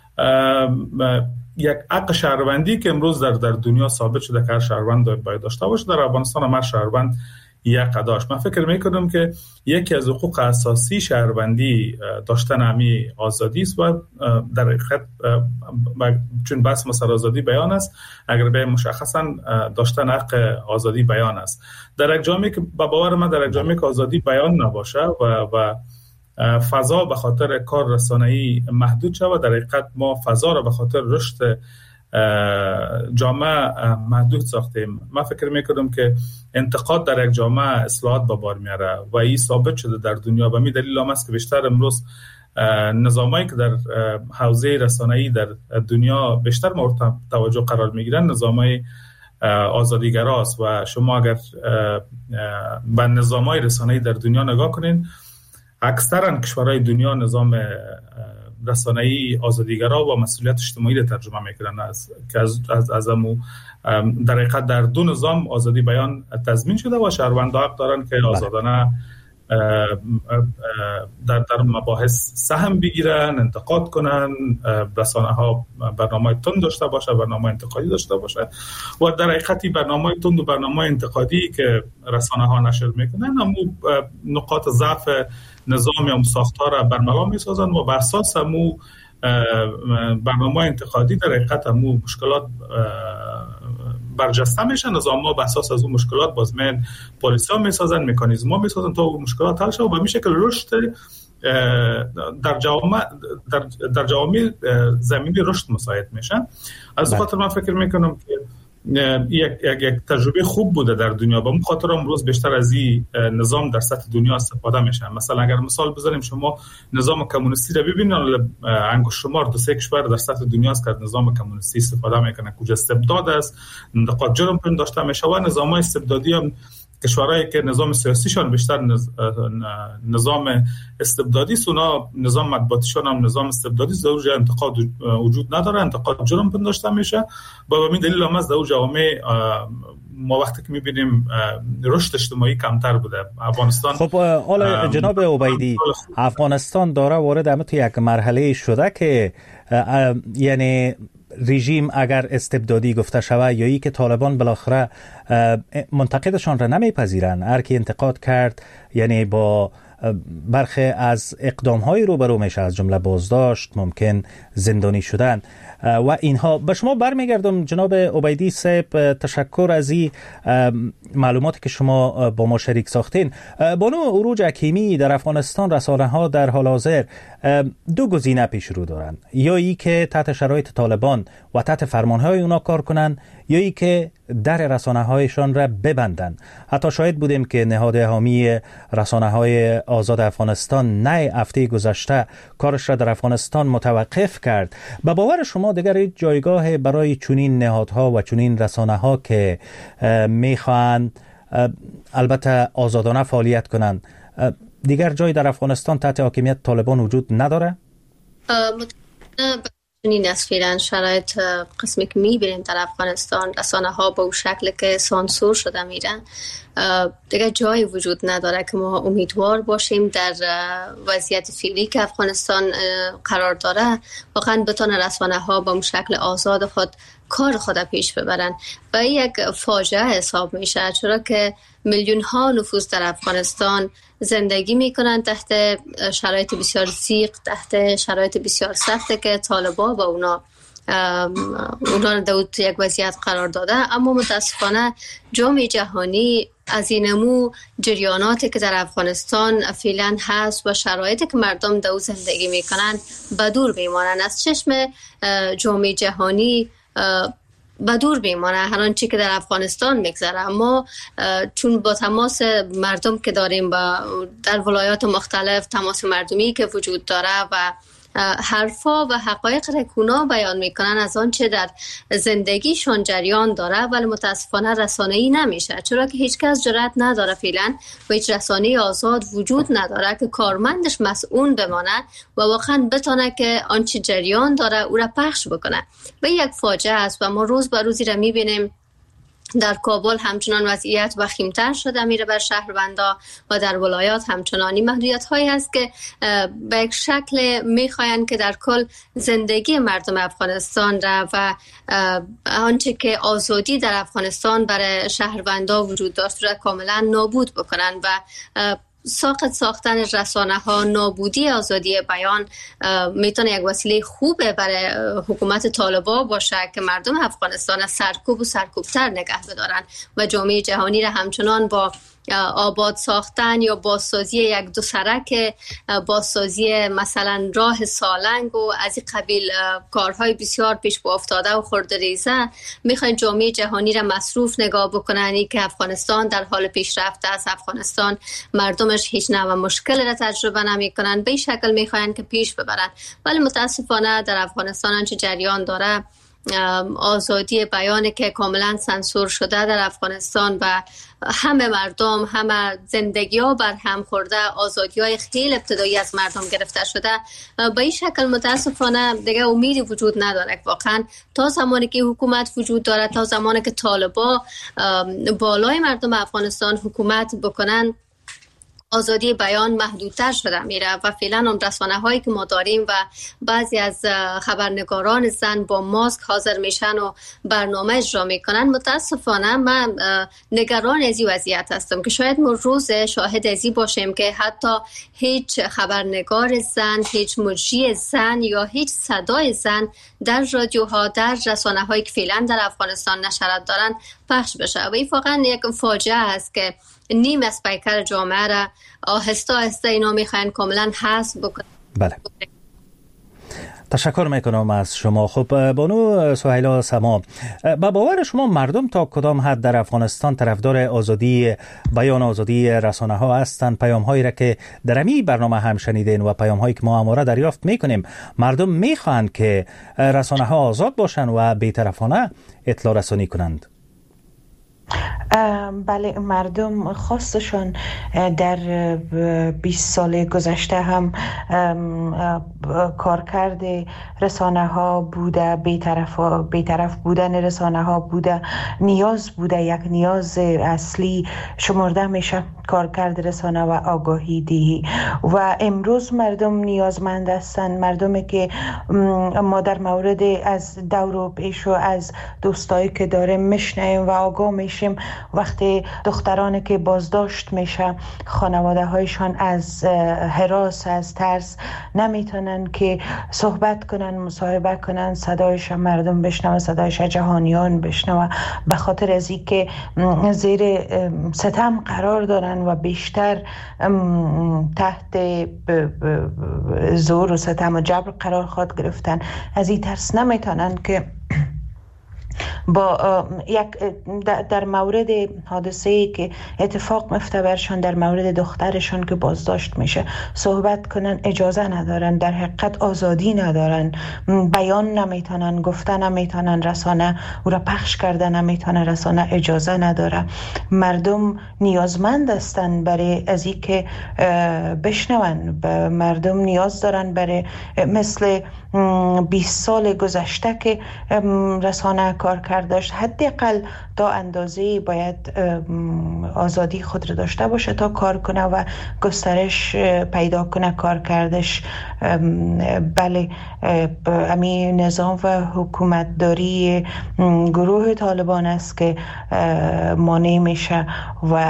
یک حق شهروندی که امروز در دنیا ثابت شده که هر شهروند باید داشته باشه. در افغانستان هم هر شهروند یک داشت. من فکر میکنم که یکی از حقوق اساسی شهروندی داشتن همی آزادی است و در حقیقت چون بحث مسئله آزادی بیان است، اگر به مشخصا داشتن حق آزادی بیان است. در یک جامعه که با باور من در یک جامعه که آزادی بیان نباشه و فضا به خاطر کار رسانه‌ای محدود شود و در حقیقت ما فضا را به خاطر رشد جامعه محدود ساختیم. من فکر میکنم که انتقاد در یک جامعه اصلاحات به بار میاره و این ثابت شده در دنیا و می دلیل هم است که بیشتر امروز نظامایی که در حوزه رسانه‌ای در دنیا بیشتر مورد توجه قرار میگیرن نظامای آزادیگراست و شما اگر به نظامای رسانه‌ای در دنیا نگاه کنین، اکثرا کشورهای دنیا نظام رسانه‌ای آزادیگرا و مسئولیت اجتماعی را ترجمه میکنن از امو در حقیقت در دو نظام آزادی بیان تضمین شده و شهروندان حق دارن که آزادانه در مباحث سهم بگیرن، انتقاد کنن، رسانه ها برنامه تند داشته باشه، برنامه انتقادی داشته باشه و در حقیقت برنامه تند و برنامه انتقادی که رسانه ها نشر میکنن همو نقاط ضعف نظام یا ساختار را برملا میسازن و بر اساس همو برنامه انتقادی در حقیقت همو مشکلات برجسته میشن. نظام ها بر اساس از اون مشکلات بازمین پالیسی ها میسازن، مکانیزم ها میسازن تا اون مشکلات حل شه و به این شکل رشد در جامعه زمینی رشد مساعد میشن. از خاطر من فکر میکنم که یک تجربه خوب بوده در دنیا و مخاطر امروز بیشتر از این نظام در سطح دنیا استفاده میشن. مثلا اگر مثال بزنیم، شما نظام کمونیستی رو ببینید، انگشت شمار 2-3 کشور در سطح دنیا است که نظام کمونیستی استفاده میکنه، کجا استبداد است، نقاط جرم داشته میشه و نظام‌های استبدادی هم کشورهایی که نظام سیاسیشان بیشتر نظام استبدادی است، اونا نظام مطبوعاتیشان هم نظام استبدادی است، در انتقاد وجود نداره، انتقاد جرم پنداشته میشه. با همین دلیل هم از در جامعه ما وقتی که میبینیم رشد اجتماعی کمتر بوده. افغانستان خب حالا جناب عبیدی، افغانستان داره وارد همه تو یک مرحله شده که یعنی رژیم اگر استبدادی گفته شود یا ای که طالبان بالاخره منتقدشان را نمیپذیرن، هر کی انتقاد کرد یعنی با برخی از اقدام‌های روبرو میشه، از جمله بازداشت، ممکن زندانی شدن و اینها. به شما برمیگردم جناب عبیدی صاحب، تشکر از این معلوماتی که شما با ما شریک ساختین. بانو عروج حکیمی، در افغانستان رسانه‌ها در حال حاضر دو گزینه پیش رو دارن، یا ای که تحت شرایط طالبان و تحت فرمانهای اونا کار کنن، یا ای که در رسانه‌هایشان را ببندن. حتی شاهد بودیم که نهاد حامی رسانه‌های آزاد افغانستان نه هفته گذشته کارش را در افغانستان متوقف کرد. به باور شما دیگر جایگاه برای چنین نهادها و چنین رسانه‌ها که میخواهند البته آزادانه فعالیت کنند، دیگر جای در افغانستان تحت حاکمیت طالبان وجود نداره؟ چنین است فعلا شرایط. قسمی که میبینیم در افغانستان رسانه ها با شکل که سانسور شده میرن، دیگه جایی وجود نداره که ما امیدوار باشیم در وضعیت فعلی که افغانستان قرار داره واقعا بتونه رسانه ها با شکل آزاد خود کار خود پیش ببرن. و یک فاجعه حساب میشه، چرا که میلیون ها نفوس در افغانستان زندگی میکنن تحت شرایط بسیار ضیق، تحت شرایط بسیار سخته که طالبان با اونا در یک وضعیت قرار داده. اما متاسفانه جامعه جهانی از اینمو جریاناتی که در افغانستان فعلا هست و شرایطی که مردم در زندگی میکنن به دور بیمانن، از چشم جامعه جهانی به دور بیمانه هر آنچه که در افغانستان میگذره. اما چون با تماس مردم که داریم در ولایات مختلف، تماس مردمی که وجود داره و حرفا و حقایق را کونا بیان میکنن از آنچه در زندگیشون جریان داره، ولی متاسفانه رسانه‌ای نمیشه، چرا که هیچ کس جرأت نداره فعلا و هیچ رسانه‌ای آزاد وجود نداره که کارمندش مسئول بمانه و واقعا بتونه که آنچه جریان داره او را پخش بکنه. و یک فاجعه است و ما روز به روزی را میبینیم در کابل همچنان وضعیت وخیم‌تر شده میره بر شهروندا و در ولایات همچنانی محدودیت هایی هست که به یک شکل میخواین که در کل زندگی مردم افغانستان را و آنچه که آزادی در افغانستان برای شهروندا وجود داشت را کاملا نابود بکنن و ساختن رسانه ها، نابودی آزادی بیان میتونه یک وسیله خوبه برای حکومت طالبان باشه که مردم افغانستان سرکوب و سرکوبتر نگه بدارن و جامعه جهانی را همچنان با آباد ساختن یا بازسازی یک دو سرک، بازسازی مثلا راه سالنگ و از این قبیل کارهای بسیار پیش پا افتاده و خردریزه میخواین جامعه جهانی را مصروف نگاه بکنن که افغانستان در حال پیشرفت است، افغانستان مردمش هیچ نوع مشکل را تجربه نمیکنن، به این شکل میخواین که پیش ببرن. ولی متاسفانه در افغانستان آنچه جریان داره آزادی بیان که کاملا سانسور شده در افغانستان و همه مردم، همه زندگی ها بر هم خورده، آزادی های خیلی ابتدایی از مردم گرفته شده. به این شکل متاسفانه دیگه امیدی وجود نداره واقعا تا زمانی که حکومت وجود داره، تا زمانی که طالبان بالای مردم افغانستان حکومت بکنن، آزادی بیان محدودتر شده میره و فعلا اون رسانه هایی که ما داریم و بعضی از خبرنگاران زن با ماسک حاضر میشن و برنامه اجرا میکنن. متاسفانه من نگران از این وضعیت هستم که شاید ما روز شاهد ازی باشیم که حتی هیچ خبرنگار زن، هیچ مجری زن یا هیچ صدای زن در رادیوها، در رسانه هایی که فعلا در افغانستان نشریات دارن پخش بشه و این واقعا یک فاجعه است که نیم از پیکر جامعه را آهسته آهسته اینا میخواین کاملا حذف بکنن. بله، تشکر میکنم از شما. خب بانو سهیلا سما، با باور شما مردم تا کدام حد در افغانستان طرفدار آزادی بیان، آزادی رسانه ها هستند؟ پیام هایی را که در این برنامه هم شنیدین و پیام هایی که ما همواره دریافت میکنیم، مردم میخواهند که رسانه ها آزاد باشند و بی‌طرفانه اطلاع رسانی کنند. بله، مردم خواستشان در 20 سال گذشته هم کارکرد رسانه ها بوده، بی‌طرف بودن رسانه ها بوده، نیاز بوده، یک نیاز اصلی شمرده میشه کارکرد رسانه و آگاهی دهی و امروز مردم نیازمند هستند. مردمی که ما در مورد از دور و پیش و از دوستایی که داریم میشنیم و آگاه میشیم، وقتی دخترانی که بازداشت میشه خانواده هایشان از هراس، از ترس نمیتونن که صحبت کنن، مصاحبه کنن، صدایش مردم بشنوه، صدایش جهانیان بشنوه، به خاطر از اینکه زیر ستم قرار دارن و بیشتر تحت زور و ستم و جبر قرار خواهد گرفتن. از این ترس نمیتونن که با در مورد حادثه‌ای که اتفاق میفته برشان، در مورد دخترشان که بازداشت میشه صحبت کنن، اجازه ندارن، در حقیقت آزادی ندارن، بیان نمیتونن، گفتن نمیتونن، رسانه او را پخش کرده نمیتونه، رسانه اجازه نداره. مردم نیازمند هستن برای از این که بشنون، مردم نیاز دارن برای مثل 20 سال گذشته که رسانه کار کردش حداقل تا اندازه‌ای باید آزادی خود را داشته باشه تا کار کنه و گسترش پیدا کنه کار کردش. بله، همین نظام و حکومتداری گروه طالبان است که مانع میشه و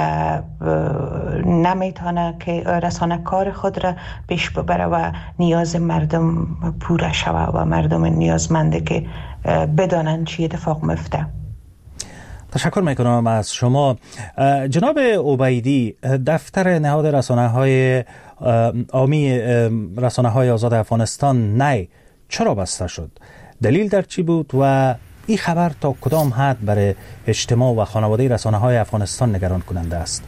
نمیتونه که رسانه کار خود را پیش ببره و نیاز مردم پوره شوه و مردم نیازمنده که بدانن چی اتفاق میفته. تشکر میکنم از شما. جناب عبیدی، دفتر نهاد رسانه‌های عامی رسانه‌های آزاد افغانستان نی چرا بسته شد؟ دلیل در چی بود و این خبر تا کدام حد برای اجتماع و خانواده رسانه‌های افغانستان نگران کننده است؟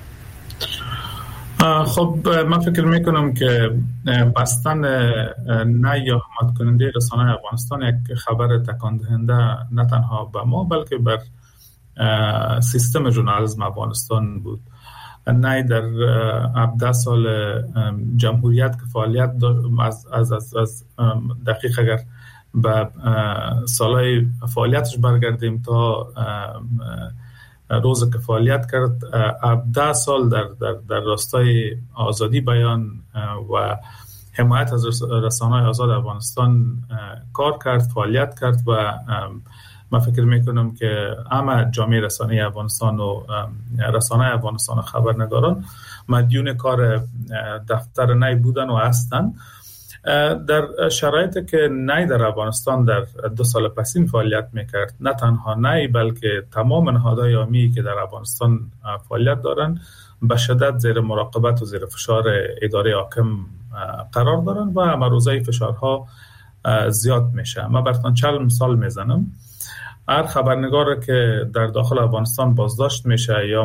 خب من فکر میکنم که بستن نه یا حمایت کننده رسانه افغانستان یک خبر تکان دهنده نه تنها به ما بلکه بر سیستم ژورنالیسم افغانستان بود. نه در 17 سال جمهوریت که فعالیت از دقیق اگر به سالهای فعالیتش برگردیم تا روز که فعالیت کرد 17 سال در راستای آزادی بیان و حمایت از رسانه‌های آزاد افغانستان کار کرد، فعالیت کرد و من فکر میکنم که همه جامعه رسانه‌ای افغانستان و رسانه افغانستان و خبرنگاران مدیون کار دفتر نی بودن و هستند. در شرایطی که نی در افغانستان در 2 سال پسین فعالیت میکرد، نه تنها نی بلکه تمام نهادهای عامی که در افغانستان فعالیت دارند به شدت زیر مراقبت و زیر فشار اداره حاکم قرار دارند و مروزه فشارها زیاد میشه. من براتون 40 مثال میزنم. هر خبرنگار که در داخل افغانستان بازداشت میشه یا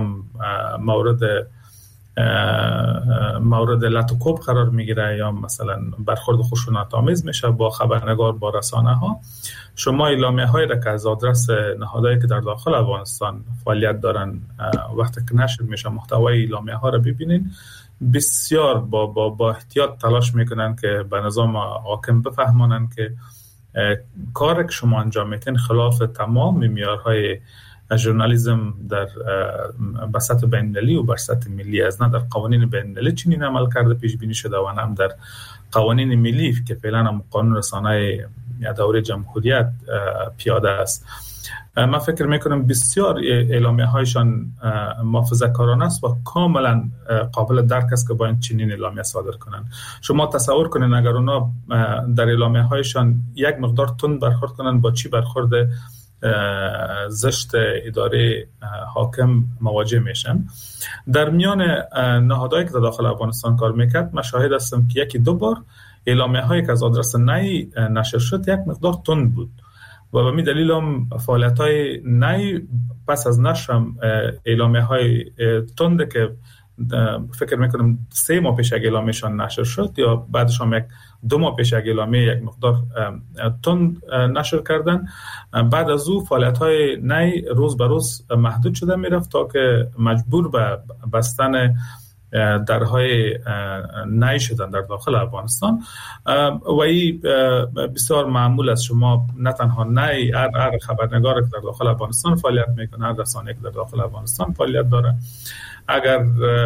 مورد لطوکوب قرار میگیره یا مثلا برخورد خشونت‌آمیز میشه با خبرنگار، با رسانه ها، شما اعلامیه هایی را که از آدرس نهادهایی که در داخل افغانستان فعالیت دارن وقتی که نشر میشه محتوای اعلامیه ها را ببینین، بسیار با احتیاط تلاش میکنن که به نظام حاکم بفهمانن که کار که شما انجام میتین خلاف تمام معیارهای ژورنالیسم در سطح بین‌المللی و بر سطح ملی است. نه در قوانین بین‌المللی چنین عمل کرده پیش بینی شده و نه در قوانین ملی که فعلا هم قانون رسانه دوره جمهوریت پیاده است. من فکر میکنم بسیار اعلامیه هایشان محافظه‌کارانه است و کاملا قابل درک است که با این چنین اعلامیه صادر کنن. شما تصور کنین اگر اونا در اعلامیه هایشان یک مقدار تند برخورد کنن، با چی برخورد زشت اداره حاکم مواجه میشن. در میان نهادهایی که در داخل افغانستان کار میکرد من شاهد هستم که 1-2 بار اعلامیه هایی که از آدرس نی نشر شد یک مقدار تند بود و به می دلیل هم فعالیت های نی پس از نشر اعلامیه های تند که فکر میکنم 3 ماه پیش اعلامیه‌شان نشر شد یا بعدش هم 2 ماه پیش اعلامیه یک مقدار تند نشر کردن، بعد از او فعالیت‌های نی روز به روز محدود شده میرفت تا که مجبور به بستن درهای نی شدن در داخل افغانستان و این بسیار معمول است. شما نه تنها نی، هر خبرنگار که در داخل افغانستان فعالیت میکنه، هر رسانه‌ای که در داخل افغانستان فعالیت داره، اگر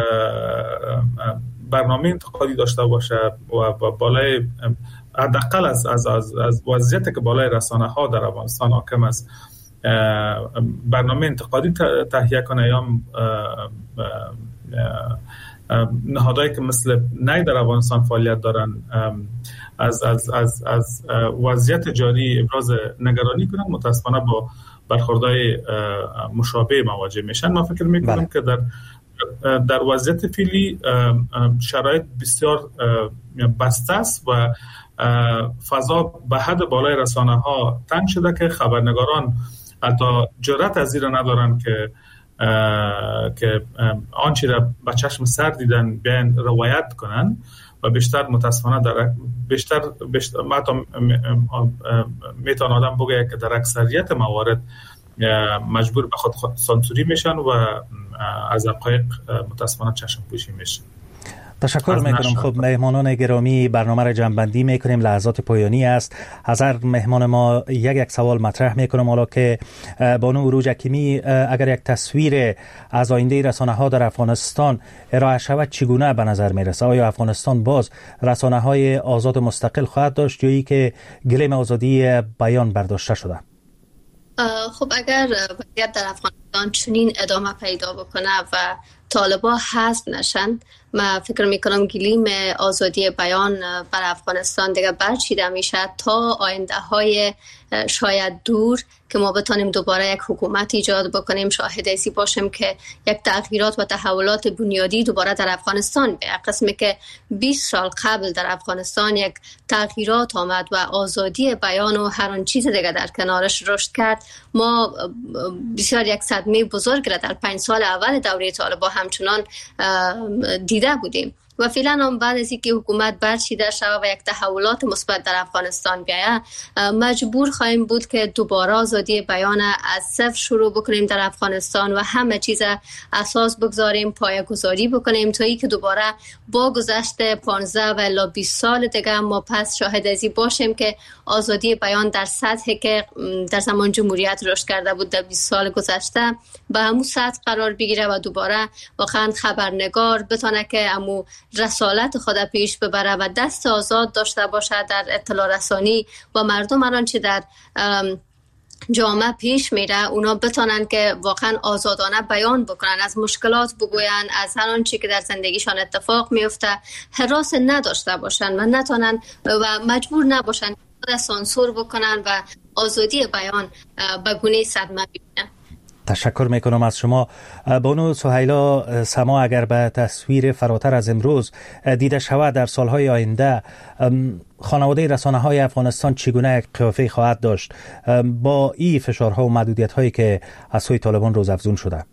برنامه انتقادی داشته باشه و بالای حداقل از وضعیتی که بالای رسانه ها در افغانستان حاکم است برنامه انتقادی تهیه کنه یا نهادهایی که مثل نی در افغانستان فعالیت دارن از وضعیت جاری ابراز نگرانی کنن، متاسفانه با برخوردهای مشابه مواجه میشن. من فکر میکنم که در وضعیت فعلی شرایط بسیار بسته است و فضا به حد بالای رسانه ها تنگ شده که خبرنگاران حتی جرأت از این ندارن که آنچه را به چشم سر دیدن بیان روایت کنن و بیشتر متاسفانه بیشتر میتونه آدم بگه که در اکثریت موارد مجبور به خود سانسوری میشن و از حقایق متاسفانه چشم پوشی میشن. تشکر میکنم. خب مهمانان گرامی، برنامه را جنبندی میکنیم، لحظات پایانی است. از هر مهمان ما یک سوال مطرح میکنم، حالا که بانو عروج حکیمی اگر یک تصویر از آینده رسانه ها در افغانستان ارائه شود چگونه به نظر میرسه؟ آیا افغانستان باز رسانه های آزاد مستقل خواهد داشت یا ای که گلیم آزادی بیان برداشته شده؟ خب اگر وضعیت در افغانستان چنین ادامه پیدا بکنه و طالبا حذف نشن. من فکر میکنم گلیم آزادی بیان بر افغانستان دیگه برچیده میشه تا آینده های شاید دور که ما بتانیم دوباره یک حکومت ایجاد بکنیم، شاهد ایسی باشیم که یک تغییرات و تحولات بنیادی دوباره در افغانستان به قسمی که 20 سال قبل در افغانستان یک تغییرات آمد و آزادی بیان و هر آن چیز دیگه در کنارش رشد کرد. ما بسیار یک صدمه بزرگ را در 5 سال اول دوره طالبان همچنان دیده بودیم و فعلا هم بعد از اینکه حکومت برچیده شود و یک تحولات مثبت در افغانستان بیاید مجبور خواهیم بود که دوباره آزادی بیان از صفر شروع بکنیم در افغانستان و همه چیز اساس بگذاریم، پایه‌گذاری بکنیم تا اینکه دوباره با گذشت 15 و الی 20 سال دیگه ما پس شاهد ازی باشیم که آزادی بیان در سطحی که در زمان جمهوریت رشد کرده بود در 20 سال گذشته به همون سطح قرار بگیره و دوباره واقعا خبرنگار بتونه که همون رسالت خود پیش ببره و دست آزاد داشته باشه در اطلاع رسانی و مردم هر آنچه در جامعه پیش میره اونا بتونن که واقعا آزادانه بیان بکنن، از مشکلات بگوین، از هر آنچه که در زندگیشان اتفاق میفته هراس نداشته باشن و نتونن و مجبور نباشن خود سانسور بکنن و آزادی بیان به گونه صدمه ببینن. تشکر میکنم از شما. بانو سهیلا سما، اگر به تصویر فراتر از امروز دیده شود در سالهای آینده خانواده رسانه‌های افغانستان چگونه یک قیافه خواهد داشت با این فشارها و محدودیت‌هایی که از سوی طالبان روزافزون شده؟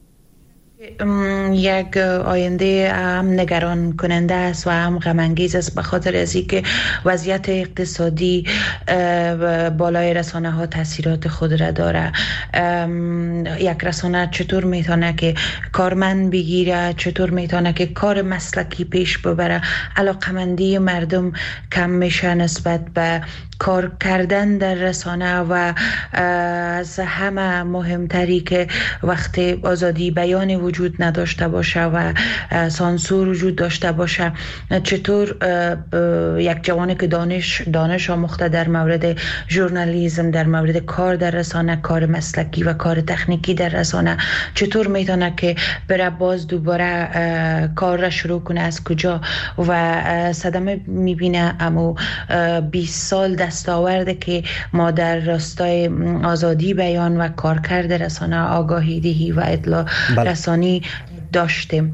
یک آینده هم نگران کننده است و هم غم انگیز است به خاطر از اینکه وضعیت اقتصادی بالای رسانه ها تاثیرات خود را داره. یک رسانه چطور میتونه که کارمند بگیره، چطور میتونه که کار مسلکی پیش ببره، علاقمندی مردم کم میشه نسبت به کار کردن در رسانه و از همه مهمتری که وقتی آزادی بیان وجود نداشته باشه و سانسور وجود داشته باشه چطور یک جوانی که دانش آموخته در مورد ژورنالیسم، در مورد کار در رسانه، کار مسلکی و کار تکنیکی در رسانه چطور میتونه که بره باز دوباره کار را شروع کنه از کجا و صدمه میبینه. اما 20 سال دستاورده که ما در راستای آزادی بیان و کارکرد رسانه، آگاهی دهی و اطلاع رسانی داشتیم.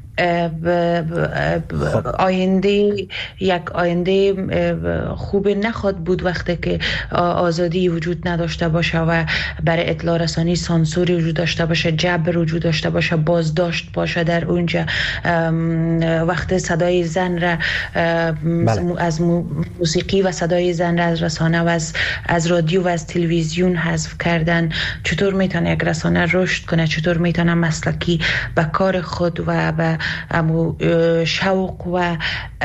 یک آینده خوب نخواهد بود وقتی که آزادی وجود نداشته باشه و برای اطلاع رسانی سانسوری وجود داشته باشه، جبر وجود داشته باشه، بازداشت باشه در اونجا. وقتی صدای زن را از موسیقی و صدای زن را از رسانه و از رادیو و از تلویزیون حذف کردن، چطور میتونه یک رسانه رشد کنه؟ چطور میتونه مسلکی به کار خود و به شوق و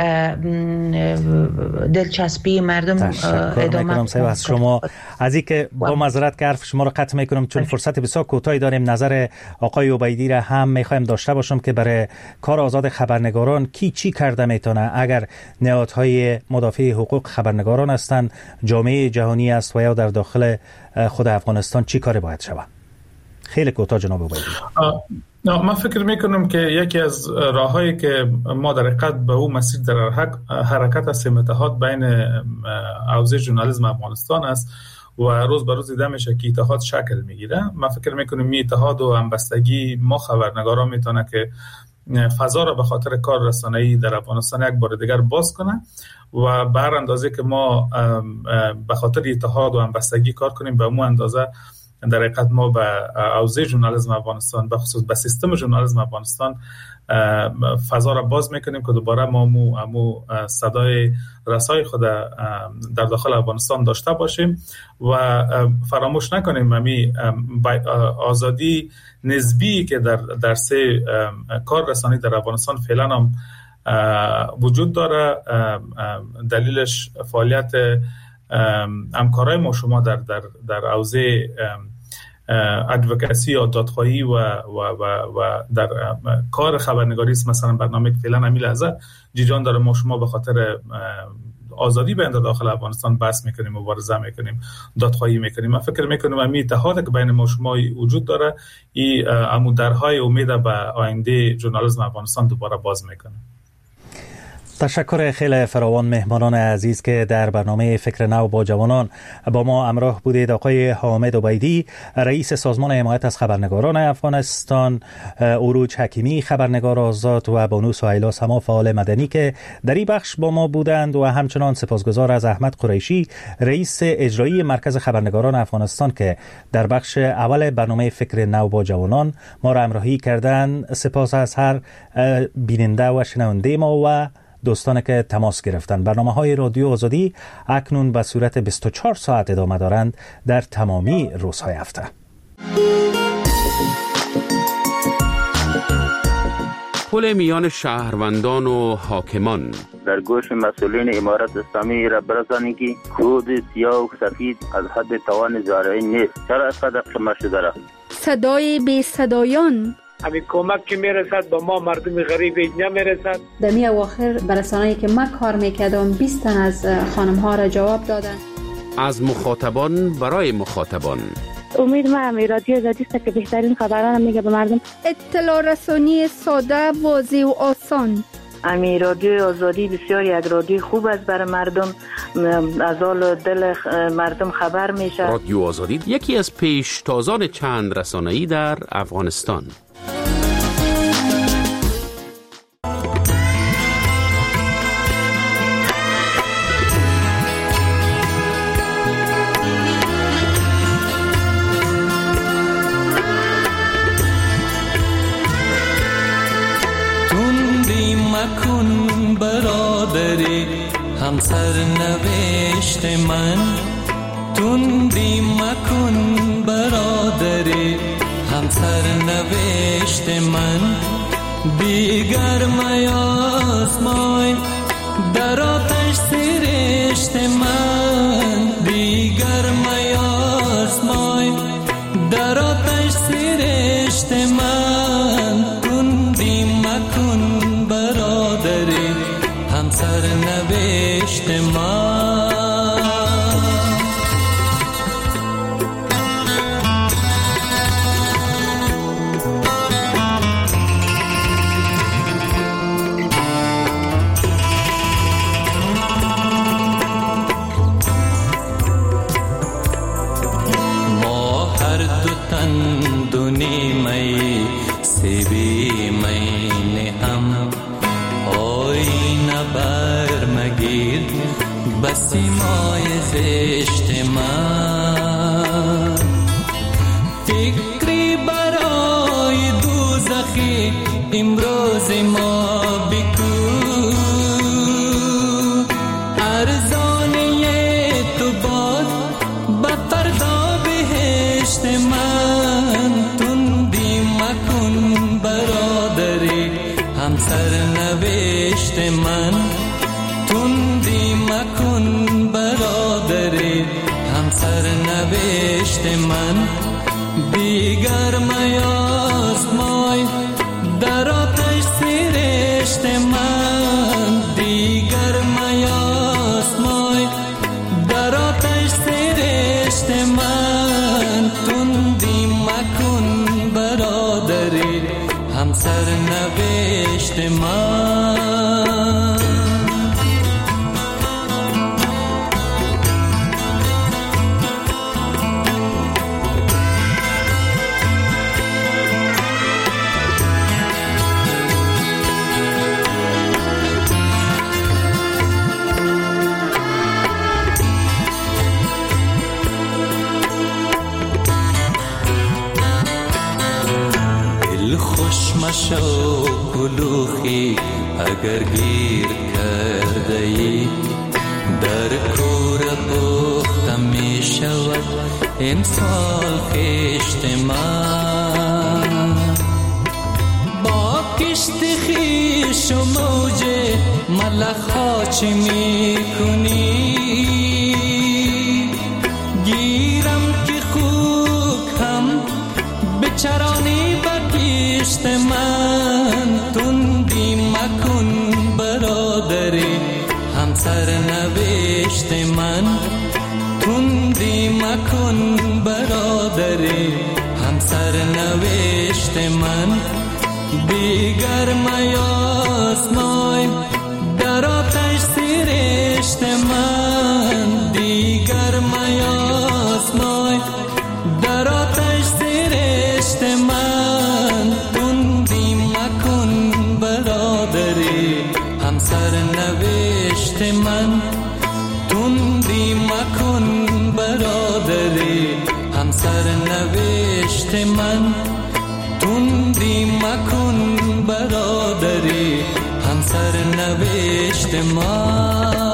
دلچسبی مردم ادامه کنم. از شما از اینکه با معذرت که حرف شما رو قطع میکنم چون فرصت بسیار کوتاهی داریم. نظر آقای عبیدی را هم میخوایم داشته باشم که برای کار آزاد خبرنگاران کی چی کرده میتونه، اگر نهادهای مدافع حقوق خبرنگاران هستند، جامعه جهانی است و یا در داخل خود افغانستان چی کار باید شود؟ خیلی کوتاه جناب عبیدی. من فکر میکنم که یکی از راههایی که ما در حقیقت به اون مسیر در حرکت هستیم اتحاد بین حوزه ژورنالیسم افغانستان است و روز به روز دیده میشه که اتحاد شکل میگیره. من فکر میکنم این اتحاد و همبستگی ما خبرنگاران میتونه که فضا را به خاطر کار رسانه‌ای در افغانستان یک بار دیگر باز کنه و به هر اندازه که ما به خاطر اتحاد و همبستگی کار کنیم به اون اندازه در حقیقت ما به حوزه ژورنالیسم افغانستان به خصوص به سیستم ژورنالیسم افغانستان فضا را باز میکنیم که دوباره ما صدای رسای خود در داخل افغانستان داشته باشیم و فراموش نکنیم همی آزادی نسبی که در سه کار رسانی در افغانستان فعلا هم وجود داره. دلیلش فعالیت همکارای ما شما در حوزه ادوکسی یا دادخواهی و در کار خبرنگاری است. مثلا برنامه که فعلا همی لحظه جیجان داره ما شما به خاطر آزادی بین داخل افغانستان بحث میکنیم، مبارزه میکنیم، دادخواهی میکنیم. من فکر میکنم همین اتحادی که بین ما شما وجود داره، این امو درهای امید به آینده ژورنالیسم افغانستان دوباره باز میکنه. تشکر خیلی فراوان مهمانان عزیز که در برنامه فکر نو با جوانان با ما همراه بودید. آقای حامد عبیدی، رئیس سازمان حمایت از خبرنگاران افغانستان، عروج حکیمی، خبرنگار آزاد، و بانو سهیلا سما، فعال مدنی که در این بخش با ما بودند، و همچنان سپاسگزار از احمد قریشی، رئیس اجرایی مرکز خبرنگاران افغانستان که در بخش اول برنامه فکر نو با جوانان ما را همراهی کردند. سپاس از هر بیننده و شنونده ما و دوستانی که تماس گرفتند. برنامه‌های رادیو آزادی اکنون به صورت 24 ساعت ادامه دارند در تمامی روزهای هفته. پل میان شهروندان و حاکمان. در گوش مسئولین امارت اسلامی را برسانید که کود سیاه و سفید از حد توان زارعی نیست. چرا اینقدر قمه شده را؟ صدای بی صدایان. همین کمک که میرسد به ما مردم غریب نمیرسد. دمی اواخر برسانه‌ای که من کار میکردم 20 تن از خانم ها را جواب دادن. از مخاطبان برای مخاطبان. امید ما همی رادیو آزادی است که بهترین خبران میگه به مردم. اطلاع رسانی ساده، واضح و آسان. امی رادیو آزادی بسیار یک رادیو خوب است برای مردم، از حال دل مردم خبر میشه. رادیو آزادی یکی از پیشتازان چند رسانه‌ای در افغانستان. مکن برادری همسر نوشت من، تندی مکن برادری همسر نوشت من، دیگر میاسمای در آتش سرشت من، دیگر میاسمای در آتش سرشت من، تندی مکن برادری همسر نوشت من. ما هر دو تن دو نیمه سیبی مین هم، آینه بر مگیر بسی مای زشت من، فکری برای دوزخی امروز ما بکو، ارزانه تو باد به فردا بهشت من، تندی مکن برادری همسر نوشت من، تندی مکن برادری همسر نوشت من، دیگر میازمای در آتش سرشت من، دیگر میازمای در آتش سرشت من، تندی مکن برادری همسر نوشت من. خوش مشو کلوخی اگر گیر کرده ای، در کور پخته می شود امسال خشت من، با کشت خیش و موج ملخا چی می کنی، گیرم که خوک هم بچرانی بکشت من، تندی مکن برادری همسر نوشت من تندی مکن برادری، همسر نوشت من دیگر میاسنای در آتش سیرشت من، دیگر میاسنای در آتش سیرشت من، تندی مکن برادری، همسر نوشت من تندی مکن برادری، همسر نوشت من تندی مکن برادری، همسر نوشت من.